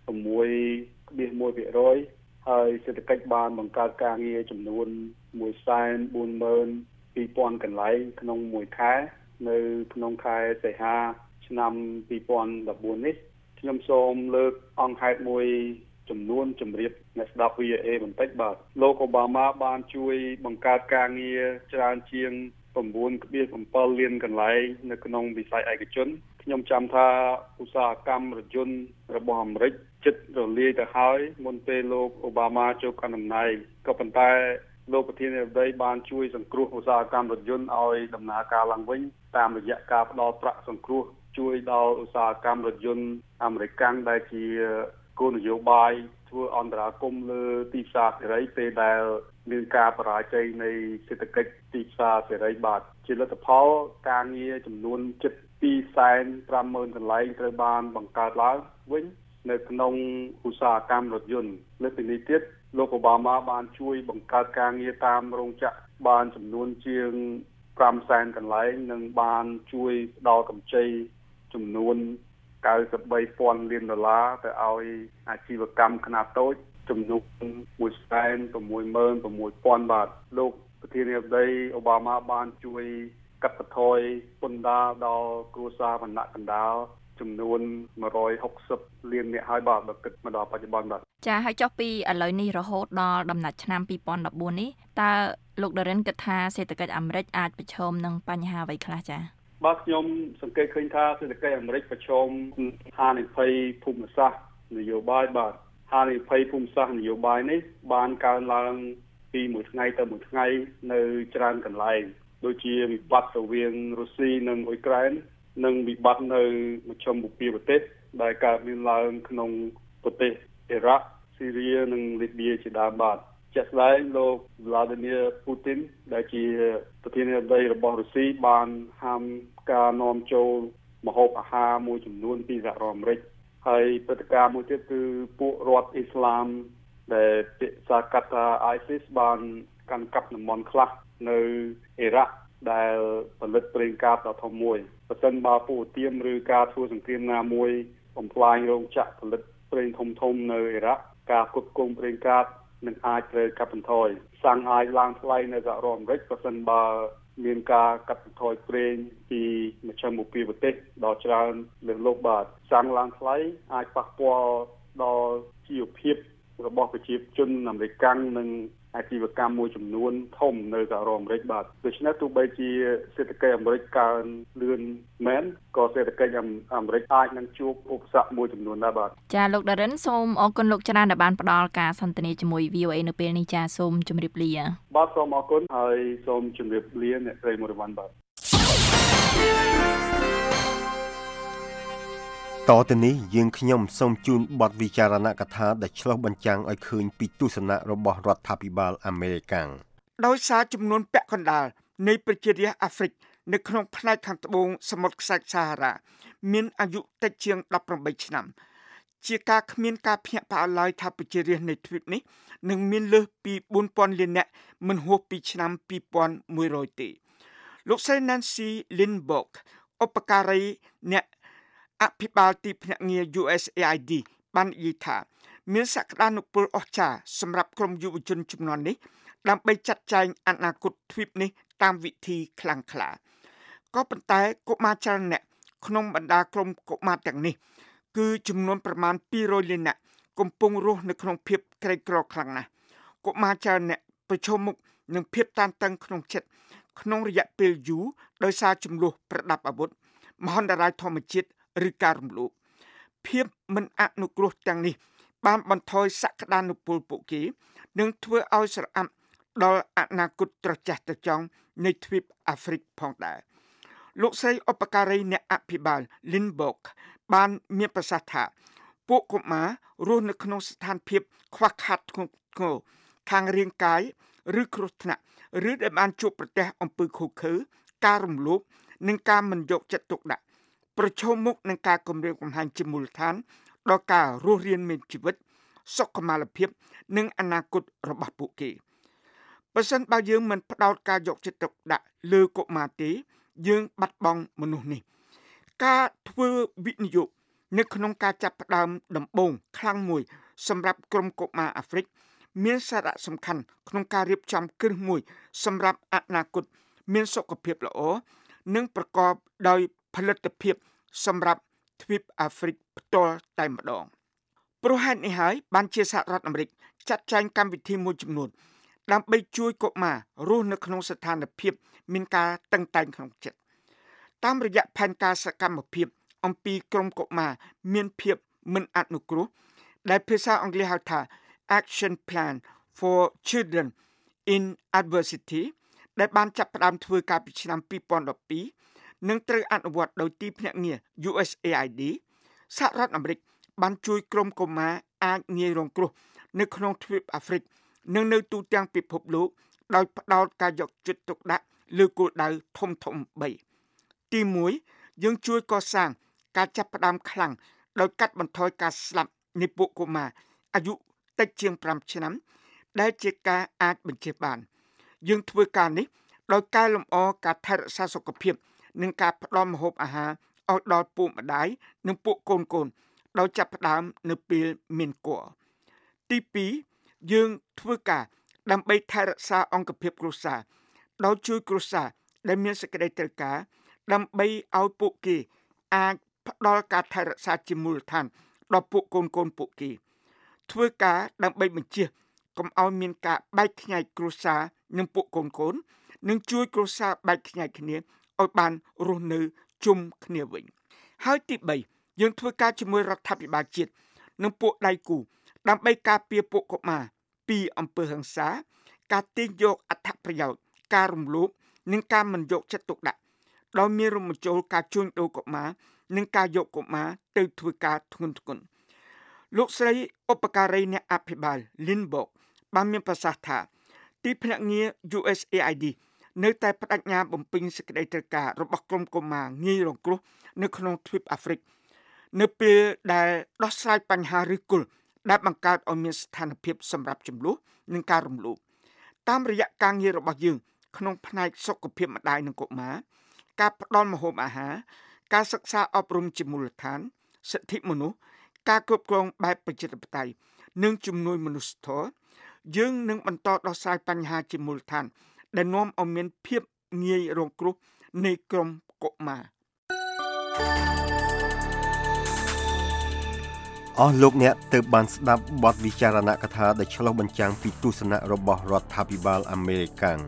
6ភាគមួយភាគរយ ហើយសេដ្ឋកិច្ចបានបង្កើតការងារចំនួន មួយសែនបួនម៉ឺនពីរពាន់ កន្លែងក្នុងមួយខែនៅក្នុងខែសីហាឆ្នាំពីរពាន់ដប់បួននេះខ្ញុំសូមលើកអង្គហេតុមួយចំនួនជម្រាបអ្នកស្ដាប់ វី អូ เอ បន្តិចបាទលោកអូបាម៉ាបានជួយបង្កើតការងារច្រើនជាង 9.7 លានកន្លែងនៅក្នុងវិស័យឯកជនខ្ញុំចាំថាឧស្សាហកម្មរថយន្តរបស់អាមេរិកជិតរលាយទៅហើយមុនពេលលោកអូបាម៉ាចូលកាន់តំណែងក៏ប៉ុន្តែលោកប្រធានាធិបតីបានជួយសង្គ្រោះឧស្សាហកម្មរថយន្តឲ្យដំណើរការឡើងវិញតាមរយៈការផ្ដល់ប្រាក់សង្គ្រោះជួយដល់ឧស្សាហកម្មរថយន្តអាមេរិកដែលជាគោលនយោបាយធ្វើអន្តរាគមន៍លើទីផ្សារសេរីពេលដែលមានការបរាជ័យនៃសេដ្ឋកិច្ចទីផ្សារសេរីបាទជាលទ្ធផលការងារចំនួនជិត ពីរសែនប្រាំម៉ឺន កន្លែងត្រូវបានបង្កើតឡើងវិញនៅក្នុងឧស្សាហកម្មរថយន្តលើសពីនេះទៀតលោកអូបាម៉ាបានជួយបង្កើតការងារតាមរោងចក្របានចំនួនជាង 5សែនកន្លែងនិងបានជួយផ្ដល់កម្ចីចំនួន កៅសិបបីពាន់ លានដុល្លារទៅឲ្យអាជីវកម្មខ្នាតតូចចំនួន មួយសែនប្រាំមួយម៉ឺនប្រាំមួយពាន់ បាទលោកប្រធានាធិបតីអូបាម៉ាបានជួយកាត់បន្ថយពន្ធដារដល់គ្រួសារវណ្ណៈកណ្ដាលចំនួន មួយរយហុកសិប លានអ្នកហើយបាទបើគិតមកដល់បច្ចុប្បន្នបាទចាហើយចុះពីឥឡូវនេះរហូតដល់ដំណាច់ឆ្នាំពីរពាន់ដប់បួននេះតើលោកដារិនគិតថាសេដ្ឋកិច្ចអាមេរិកអាចប្រឈមនឹងបញ្ហាអ្វីខ្លះចាបាទខ្ញុំសង្កេតឃើញថាសេដ្ឋកិច្ចអាមេរិកប្រឈមហានិភ័យភូមិសាស្ត្រនយោបាយបាទហានិភ័យភូមិសាស្ត្រនយោបាយនេះបានកើនឡើងពីមួយថ្ងៃទៅមួយថ្ងៃនៅច្រើនកន្លែងដូចជាវិបត្តិរវាងរុស្ស៊ីនិងអ៊ុយក្រែននិងវិបត្តិនៅមជ្ឈមបូព៌ាប្រទេសដែលកើតមានឡើងក្នុងប្រទេសអ៊ីរ៉ាក់ស៊ីរីនិងលីបៀជាដើមបាទជាក់ស្ដែងលោក Vladimir Putin ដែលជាប្រធានាធិបតីរបស់រុស្ស៊ីបានហាមការនាំចូលម្ហូបអាហារមួយចំនួនពីសហរដ្ឋអាមេរិកហើយព្រឹត្តិការណ៍មួយទៀតគឺពួករដ្ឋអ៊ីស្លាមដែលពាក្យសាកាត់ថា ISIS បានកាន់កាប់តំបន់ខ្លះនៅអ៊ីរ៉ាក់ដែលផលិតប្រេងកាតដ៏ធំមួយបើសិនបើពួកឧទាមឬការធ្វើសង្គ្រាមណាមួយបំផ្លាញរោងចក្រផលិតប្រេងធំធំនៅអ៊ីរ៉ាក់ការគ្រប់គ្រងប្រេងកាតនឹងអាចត្រូវកាត់បន្ថយសាំងអាចឡើងថ្លៃនៅសហរដ្ឋអាមេរិកបើសិនបើមានការកាត់បន្ថយប្រេងពីមជ្ឈមបូព៌ាប្រទេសដ៏ច្រើនលើសលប់បាទសាំងឡើងថ្លៃអាចប៉ះពាល់ដល់ជីវភាពរបស់ប្រជាជនអាមេរិកនិងអាជីវកម្មមួយចំនួនធំនៅសហរដ្ឋអាមេរិកបាទដូច្នេះទោះបីជាសេដ្ឋកិច្ចអាមេរិកកើនលឿនមែនក៏សេដ្ឋកិច្ចអាមេរិកអាចនឹងជួបឧបសគ្គមួយចំនួនដែរបាទចាលោកដារិនសូមអរគុណលោកច្រើនដែលបានផ្ដល់ការសន្ទនាជាមួយ វី អូ អេ នៅពេលនេះចាសូមជម្រាបលាបាទសូមអរគុណហើយសូមជម្រាបលាអ្នកស្រីមួយរវ័នបាទតទៅនេះយើងខ្ញុំសូមជូនបទវិចារណកថាដែលឆ្លុះបញ្ចាំងឲ្យឃើញពីទស្សនៈរបស់រដ្ឋាភិបាលអាមេរិកដោយសារចំនួនពាក់កណ្ដាលនៃប្រជារាស្ត្រអាហ្វ្រិកនៅក្នុងផ្នែកខាងត្បូងសមុទ្រខ្សាច់សាហារ៉ាមានអាយុតិចជាងដប់ប្រាំបីឆ្នាំជាការគ្មានការភ្ញាក់ផ្អើលឡើយថាប្រជារាស្ត្រនៃទ្វីបនេះនឹងមានលើសពីបួនពាន់លាននាក់មិនហួសពីឆ្នាំពីរពាន់មួយរយទេលោកស្រី Nancy Lindberg ឧបការីអ្នកអភិបាលទីភ្នាក់ងារ U S A I D បាននិយាយថាមានសក្តានុពលអស្ចារ្យសម្រាប់ក្រុមយុវជនជំនាន់នេះដើម្បីចាត់ចែងអនាគតទ្វីបនេះតាមវិធីខ្លាំងក្លាក៏ប៉ុន្តែកុមារច្រើនអ្នកក្នុងបណ្ដាក្រុមកុមារទាំងនេះគឺចំនួនប្រមាណពីររយលាននាក់កំពុងរស់នៅក្នុងភាពក្រីក្រខ្លាំងណាស់កុមារច្រើនអ្នកប្រឈមមុខនឹងភាពតានតឹងក្នុងចិត្តក្នុងរយៈពេលយូរដោយសារចំនួនប្រដាប់អាវុធមហន្តរាយធម្មជាតិឬការរំលោភភាពមិនអនុគ្រោះទាំងនេះបានបន្ថយសក្តានុពលពួកគេនិងធ្វើឲ្យស្រអាប់ដល់អនាគតត្រចះត្រចង់នៃទ្វីបអាហ្វ្រិកផងដែរលោកស្រីឧបការីអ្នកអភិបាល Lindberg បានមានប្រសាសន៍ថាពួកកុមាររស់នៅក្នុងស្ថានភាពខ្វះខាតធ្ងន់ធ្ងរខាងរាងកាយឬគ្រោះថ្នាក់ឬដែលបានជួបប្រទះអំពើឃោរឃៅការរំលោភនិងការមិនយកចិត្តទុកដាក់ប្រឈមមុខនឹងការគំរាមកំហែងជាមូលដ្ឋានដល់ការរស់រានមានជីវិតសុខុមាលភាពនិងអនាគតរបស់ពួកគេបើសិនបើយើងមិនផ្ដោតការយកចិត្តទុកដាក់លើកុមារទេយើងបាត់បង់មនុស្សនេះការធ្វើវិនិយោគនៅក្នុងការចាប់ផ្ដើមដំបូងខ្លាំងមួយសម្រាប់ក្រុមកុមារអាហ្វ្រិកមានសារៈសំខាន់ក្នុងការរៀបចំគ្រឹះមួយសម្រាប់អនាគតមានសុខភាពល្អនិងប្រកបដោយផលិតភាពសម្រាប់ទ្វីបអាហ្វ្រិកផ្ទាល់តែម្ដងព្រោះហេតុនេះហើយបានជាសហរដ្ឋអាមេរិកចាត់ចែងកម្មវិធីមួយចំនួនដើម្បីជួយកុមាររស់នៅក្នុងស្ថានភាពមានការតឹងតែងក្នុងចិត្តតាមរយៈផែនការសកម្មភាពអំពីក្រុមកុមារមានភាពមិនអនុគ្រោះដែលភាសាអង់គ្លេសហៅថា Action Plan for Children in Adversity ដែលបានចាប់ផ្ដើមធ្វើកាលពីឆ្នាំពីរពាន់ដប់ពីរនិងត្រូវអនុវត្តដោយទីភ្នាក់ងារ U S A I D សហរដ្ឋអាមេរិកបានជួយក្រុមកុមារអាចងាយរងគ្រោះនៅក្នុងទ្វីបអាហ្វ្រិកនិងនៅទូទាំងពិភពលោកដោយផ្ដោតការយកចិត្តទុកដាក់លើគោលដៅធំធំបីទីមួយយើងជួយកសាងការចាប់ផ្ដើមខ្លាំងដោយកាត់បន្ថយការស្លាប់នៃពួកកុមារអាយុតិចជាងប្រាំឆ្នាំដែលជាការអាចបញ្ជាបានយើងធ្វើការនេះដោយកែលម្អការថែរក្សាសុខភាពនិងការផ្ដល់ម្ហូបអាហារឲ្យដល់ពូម្ដាយនិងពួកកូនកូនដោយចាប់ផ្ដើមនៅពេលមានគភ៌ទីពីរយើងធ្វើការដើម្បីថែរក្សាអង្គភាពគ្រួសារដោយជួយគ្រួសារដែលមានសេចក្តីត្រូវការដើម្បីឲ្យពួកគេអាចផ្ដល់ការថែរក្សាជាមូលដ្ឋានដល់ពួកកូនកូនពួកគេធ្វើការដើម្បីបញ្ជាកុំឲ្យមានការបែកខ្ញែកគ្រួសារនិងពួកកូនកូននិងជួយគ្រួសារបែកខ្ញែកគ្នាឲ្យបានរស់នៅជុំគ្នាវិញហើយទីបីយើងធ្វើការជាមួយរដ្ឋាភិបាលជាតិនិងពួកដៃគូដើម្បីការពារពួកកុមារពីអំពើហិង្សាការទាញយកអត្ថប្រយោជន៍ការរំលោភនិងការមិនយកចិត្តទុកដាក់ដោយមានរួមបញ្ចូលការជួញដូរកុមារនិងការយកកុមារទៅធ្វើការធ្ងន់ធ្ងរលោកស្រីឧបការីអ្នកអភិបាល Lindberg បានមានប្រសាសន៍ថាទីភ្នាក់ងារ U S A I D នៅតែបដិញ្ញាបំពេញសេចក្តីត្រូវការរបស់ក្រុមកុមារងាយរងគ្រោះនៅក្នុងទ្វីបអាហ្វ្រិកនៅពេលដែលដោះស្រាយបញ្ហាឫសគល់ដែលបង្កើតឲ្យមានស្ថានភាពសម្រាប់ចំនួននិងការរំលោភតាមរយៈការងាររបស់យើងក្នុងផ្នែកសុខភាពម្ដាយនិងកុមារការផ្ដល់ម្ហូបអាហារការសិក្សាអប់រំជាមូលដ្ឋានសិទ្ធិមនុស្សការគ្រប់គ្រងបែបប្រជាធិបតេយ្យនិងជំនួយមនុស្សធម៌យើងនឹងបន្តដោះស្រាយបញ្ហាជាមូលដ្ឋានដែលនាំឲ្យមានភាពងាយរងគ្រោះនៃក្រុមកុមារអអស់លោកអ្នកទើបបានស្ដាប់បទវិចារណកថាដែលឆ្លុះបញ្ចាំងពីទស្សនៈរបស់រដ្ឋាភិបាលអាមេរិកកាំង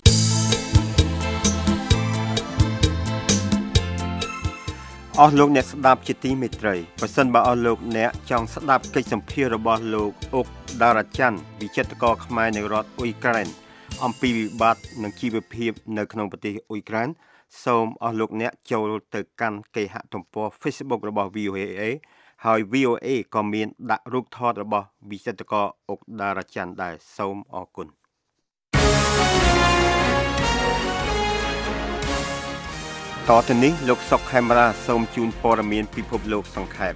អស់លោកអ្នកស្ដាប់ជាទីមេត្រីប្រសិនបើអស់លោកអ្នកចង់ស្ដាប់កិច្ចសម្ភាសន៍របស់លោកអុកដារ៉ាច័ន្ទវិចិត្រករខ្មែរនៅរដ្ឋអ៊ុយក្រែនអំពីវិបត្តិនិងជីវភាពនៅក្នុងប្រទេសអ៊ុយក្រែនសូមអស់លោកអ្នកចូលទៅកាន់គេហទំព័រ Facebook របស់ វី អូ เอ ហើយ វី អូ เอ ក៏មានដាក់រូបថតរបស់វិចិត្រករអុកដារ៉ាច័ន្ទដែរសូមអរគុណតទៅនេះលោកសុកខេមរាសូមជូនព័ត៌មានពិភពលោកសង្ខេប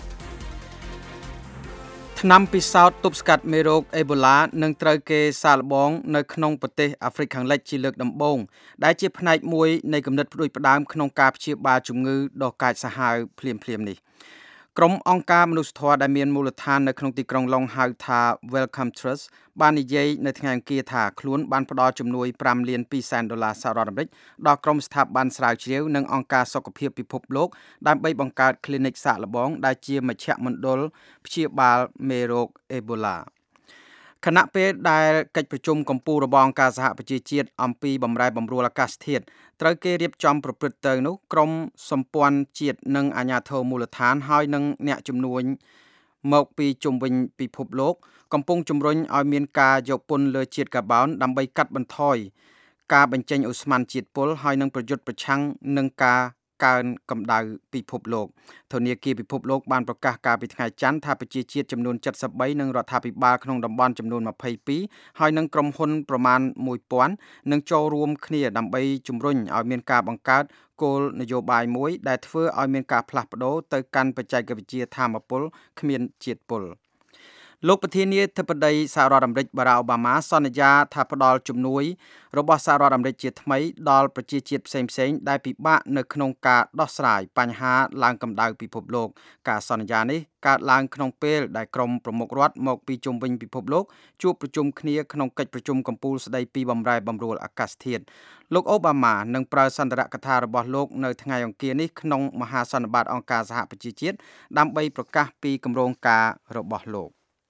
ថ្នាំពិសោធន៍ទប់ស្កាត់មេរោគអេបូឡានឹងត្រូវគេសាកល្បងនៅក្នុងប្រទេសអាហ្វ្រិកខាងលិចជាលើកដំបូងដែលជាផ្នែកមួយនៃគំនិតផ្ដួចផ្ដើមក្នុងការព្យាបាលជំងឺដ៏កាចសាហាវភ្លាមៗនេះក្រុមអង្គការមនុស្សធម៌ដែលមានមូលដ្ឋាននៅក្នុងទីក្រុងឡុងហៅថា Wellcome Trust បាននិយាយនៅថ្ងៃអង្គារថាខ្លួនបានផ្ដល់ជំនួយប្រាំលានពីរសែនដុល្លារសហរដ្ឋអាមេរិកដល់ក្រុមស្ថាប័នស្រាវជ្រាវនិងអង្គការសុខភាពពិភពលោកដើម្បីបង្កើត clinic សាកល្បងដែលជាមជ្ឈមណ្ឌលព្យាបាលមេរោគអេបូឡាខណៈពេលដែលកិច្ចប្រជុំកំពូលរបស់អង្គការសហប្រជាជាតិអំពីបម្រែបម្រួលអាកាសធាតុត្រូវគេរៀបចំប្រព្រឹត្តទៅនោះក្រុមសម្ព័ន្ធជាតិនិងអាជ្ញាធរមូលដ្ឋានហើយនិងអ្នកជំនួញមកពីជុំវិញពិភពលោកកំពុងជំរុញឲ្យមានការយកពន្ធលើជាតិកាបូនដើម្បីកាត់បន្ថយការបញ្ចេញឧស្ម័នជាតិពុលហើយនឹងប្រយុទ្ធប្រឆាំងនឹងការកើនកម្ដៅពិភពលោកធនាគារពិភពលោកបានប្រកាសកាលពីថ្ងៃច័ន្ទថាប្រជាជាតិចំនួន칠십បីនិងរដ្ឋាភិបាលក្នុងតំបន់ចំនួនยี่สิบtwoហើយនិងក្រុមហ៊ុនប្រមាណone thousandនឹងចូលរួមគ្នាដើម្បីជំរុញឲ្យមានការបង្កើតគោលនយោបាយមួយដែលធ្វើឲ្យមានការផ្លាស់ប្ដូរទៅកាន់បច្ចេកវិទ្យាថាមពលគ្មានជាតិពុលលោកប្រធានាធិបតីសហរដ្ឋអាមេរិកបារ៉ាក់អូបាម៉ាសន្យាថាផ្ដល់ជំនួយរបស់សហរដ្ឋអាមេរិកជាថ្មីដល់ប្រជាជាតិផ្សេងៗដែលពិបាកនៅក្នុងការដោះស្រាយបញ្ហាឡើងកម្ដៅពិភពលោកការសន្យានេះកើតឡើងក្នុងពេលដែលក្រុមប្រមុខរដ្ឋមកពីជុំវិញពិភពលោកជួបប្រជុំគ្នាក្នុងកិច្ចប្រជុំកំពូលស្ដីពីបម្រែបម្រួលអាកាសធាតុលោកអូបាម៉ានឹងប្រើសន្ទរកថារបស់លោកនៅថ្ងៃអង្គារនេះក្នុងមហាសន្និបាតអង្គការសហប្រជាជាតិដើម្បីប្រកាសពីគម្រោងការរបស់លោក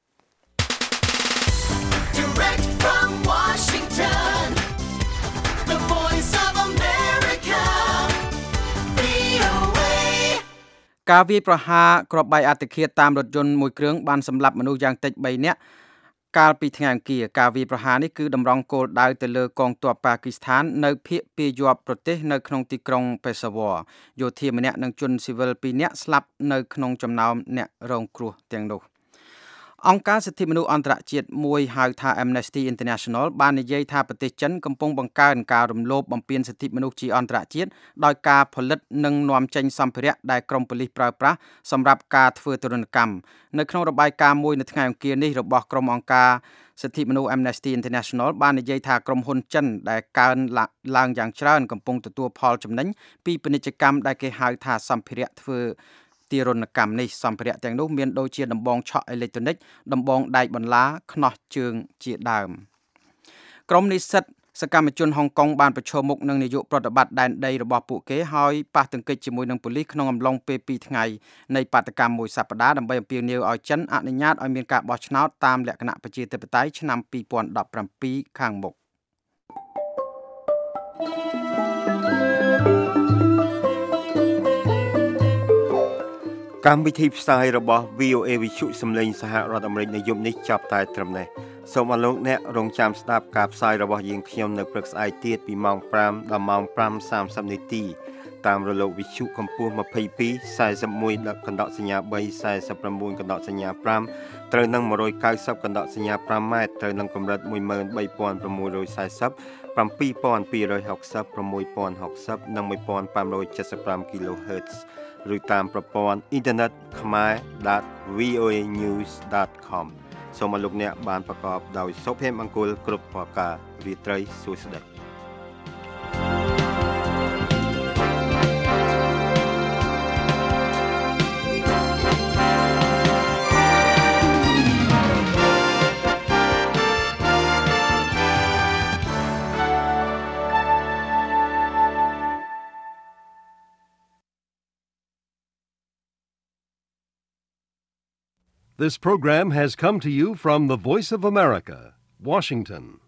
Direct from Washington, the voice of America, វី អូ เอការវាយប្រហារគ្រាប់បែកអត្តឃាតតាមរថយន្តមួយគ្រឿងបានសម្លាប់មនុស្សយ៉ាងតិចthreeនាក់កាលពីថ្ងៃអង្គារការវាយប្រហារនេះគឺតម្រង់គោលដៅទៅលើកងទ័ពប៉ាគីស្ថាននៅភាគពាយ័ព្យប្រទេសនៅក្នុងទីក្រុងពេសាវ័រយោធាម្នាក់និងជនស៊ីវិលtwoនាក់ស្លាប់នៅក្នុងចំណោមអ្នករងគ្រោះទាំងនោះអង្គការសិទ្ធិមនុស្សអន្តរជាតិមួយហៅថា Amnesty International បាននិយាយថាប្រទេសចិនកំពុងបង្កើនការរំលោភបំពានសិទ្ធិមនុស្សជាអន្តរជាតិដោយការផលិតនិងនាំចេញសម្ភារៈដែលក្រុមប៉ូលីសប្រើប្រាស់សម្រាប់ការធ្វើទរណកម្មនៅក្នុងរបាយការណ៍មួយនៅថ្ងៃអង្គារនេះរបស់ក្រុមអង្គការសិទ្ធិមនុស្ស Amnesty International បាននិយាយថាក្រុមហ៊ុនចិនដែលកើនឡើងយ៉ាងច្រើនកំពុងទទួលផលចំណេញពីពាណិជ្ជកម្មដែលគេហៅថាសម្ភារៈធ្វើទារុណកម្មនេះសម្ភារៈទាំងនោះមានដូចជាដំបងឆក់អេឡិចត្រូនិកដំបងដែកបន្លាខ្នោះជើងជាដើមក្រុមនិស្សិតសកម្មជនហុងកុងបានប្រឈមមុខនឹងនាយកប្រតិបត្តិដែនដីរបស់ពួកគេហើយប៉ះទង្គិចជាមួយនឹងប៉ូលីសក្នុងអំឡុងពេលtwoថ្ងៃនៃបាតកម្មមួយសប្តាហ៍ដើម្បីអំពាវនាវឲ្យចិនអនុញ្ញាតឲ្យមានការបោះឆ្នោតតាមលក្ខណៈប្រជាធិបតេយ្យឆ្នាំtwo thousand seventeenខាងមុខកម្មវិធីផ្សាយរបស់ វី អូ เอ វិទ្យុសំឡេងសហរដ្ឋអាមេរិកនៅយប់នេះចាប់តែត្រឹមនេះសូមអរលោកអ្នករងចាំស្ដាប់ការផ្សាយរបស់យើងខ្ញុំនៅព្រឹកស្អែកទៀតពីម៉ោងfiveដល់ម៉ោងfive thirtyនាទីតាមរលកវិទ្យុកម្ពស់twenty-two forty-oneកណ្ដកសញ្ញាthree forty-nineកណ្ដកសញ្ញាfiveត្រូវនឹងone ninetyកណ្ដកសញ្ញាfiveម៉ែត្រត្រូវនឹងកម្រិតone three six four zero seven two sixty six sixtyនិងfifteen seventy-five គីឡូហឺតซ์ឬតាមប្រព័ន្ធអ៊ីនធឺណិត khmer dot v o a news dot com សូមអរលោកអ្នកបានប្រកបដោយសុភមង្គលគ្រប់ប្រការរាត្រីសួស្តី This program has come to you from the Voice of America, Washington.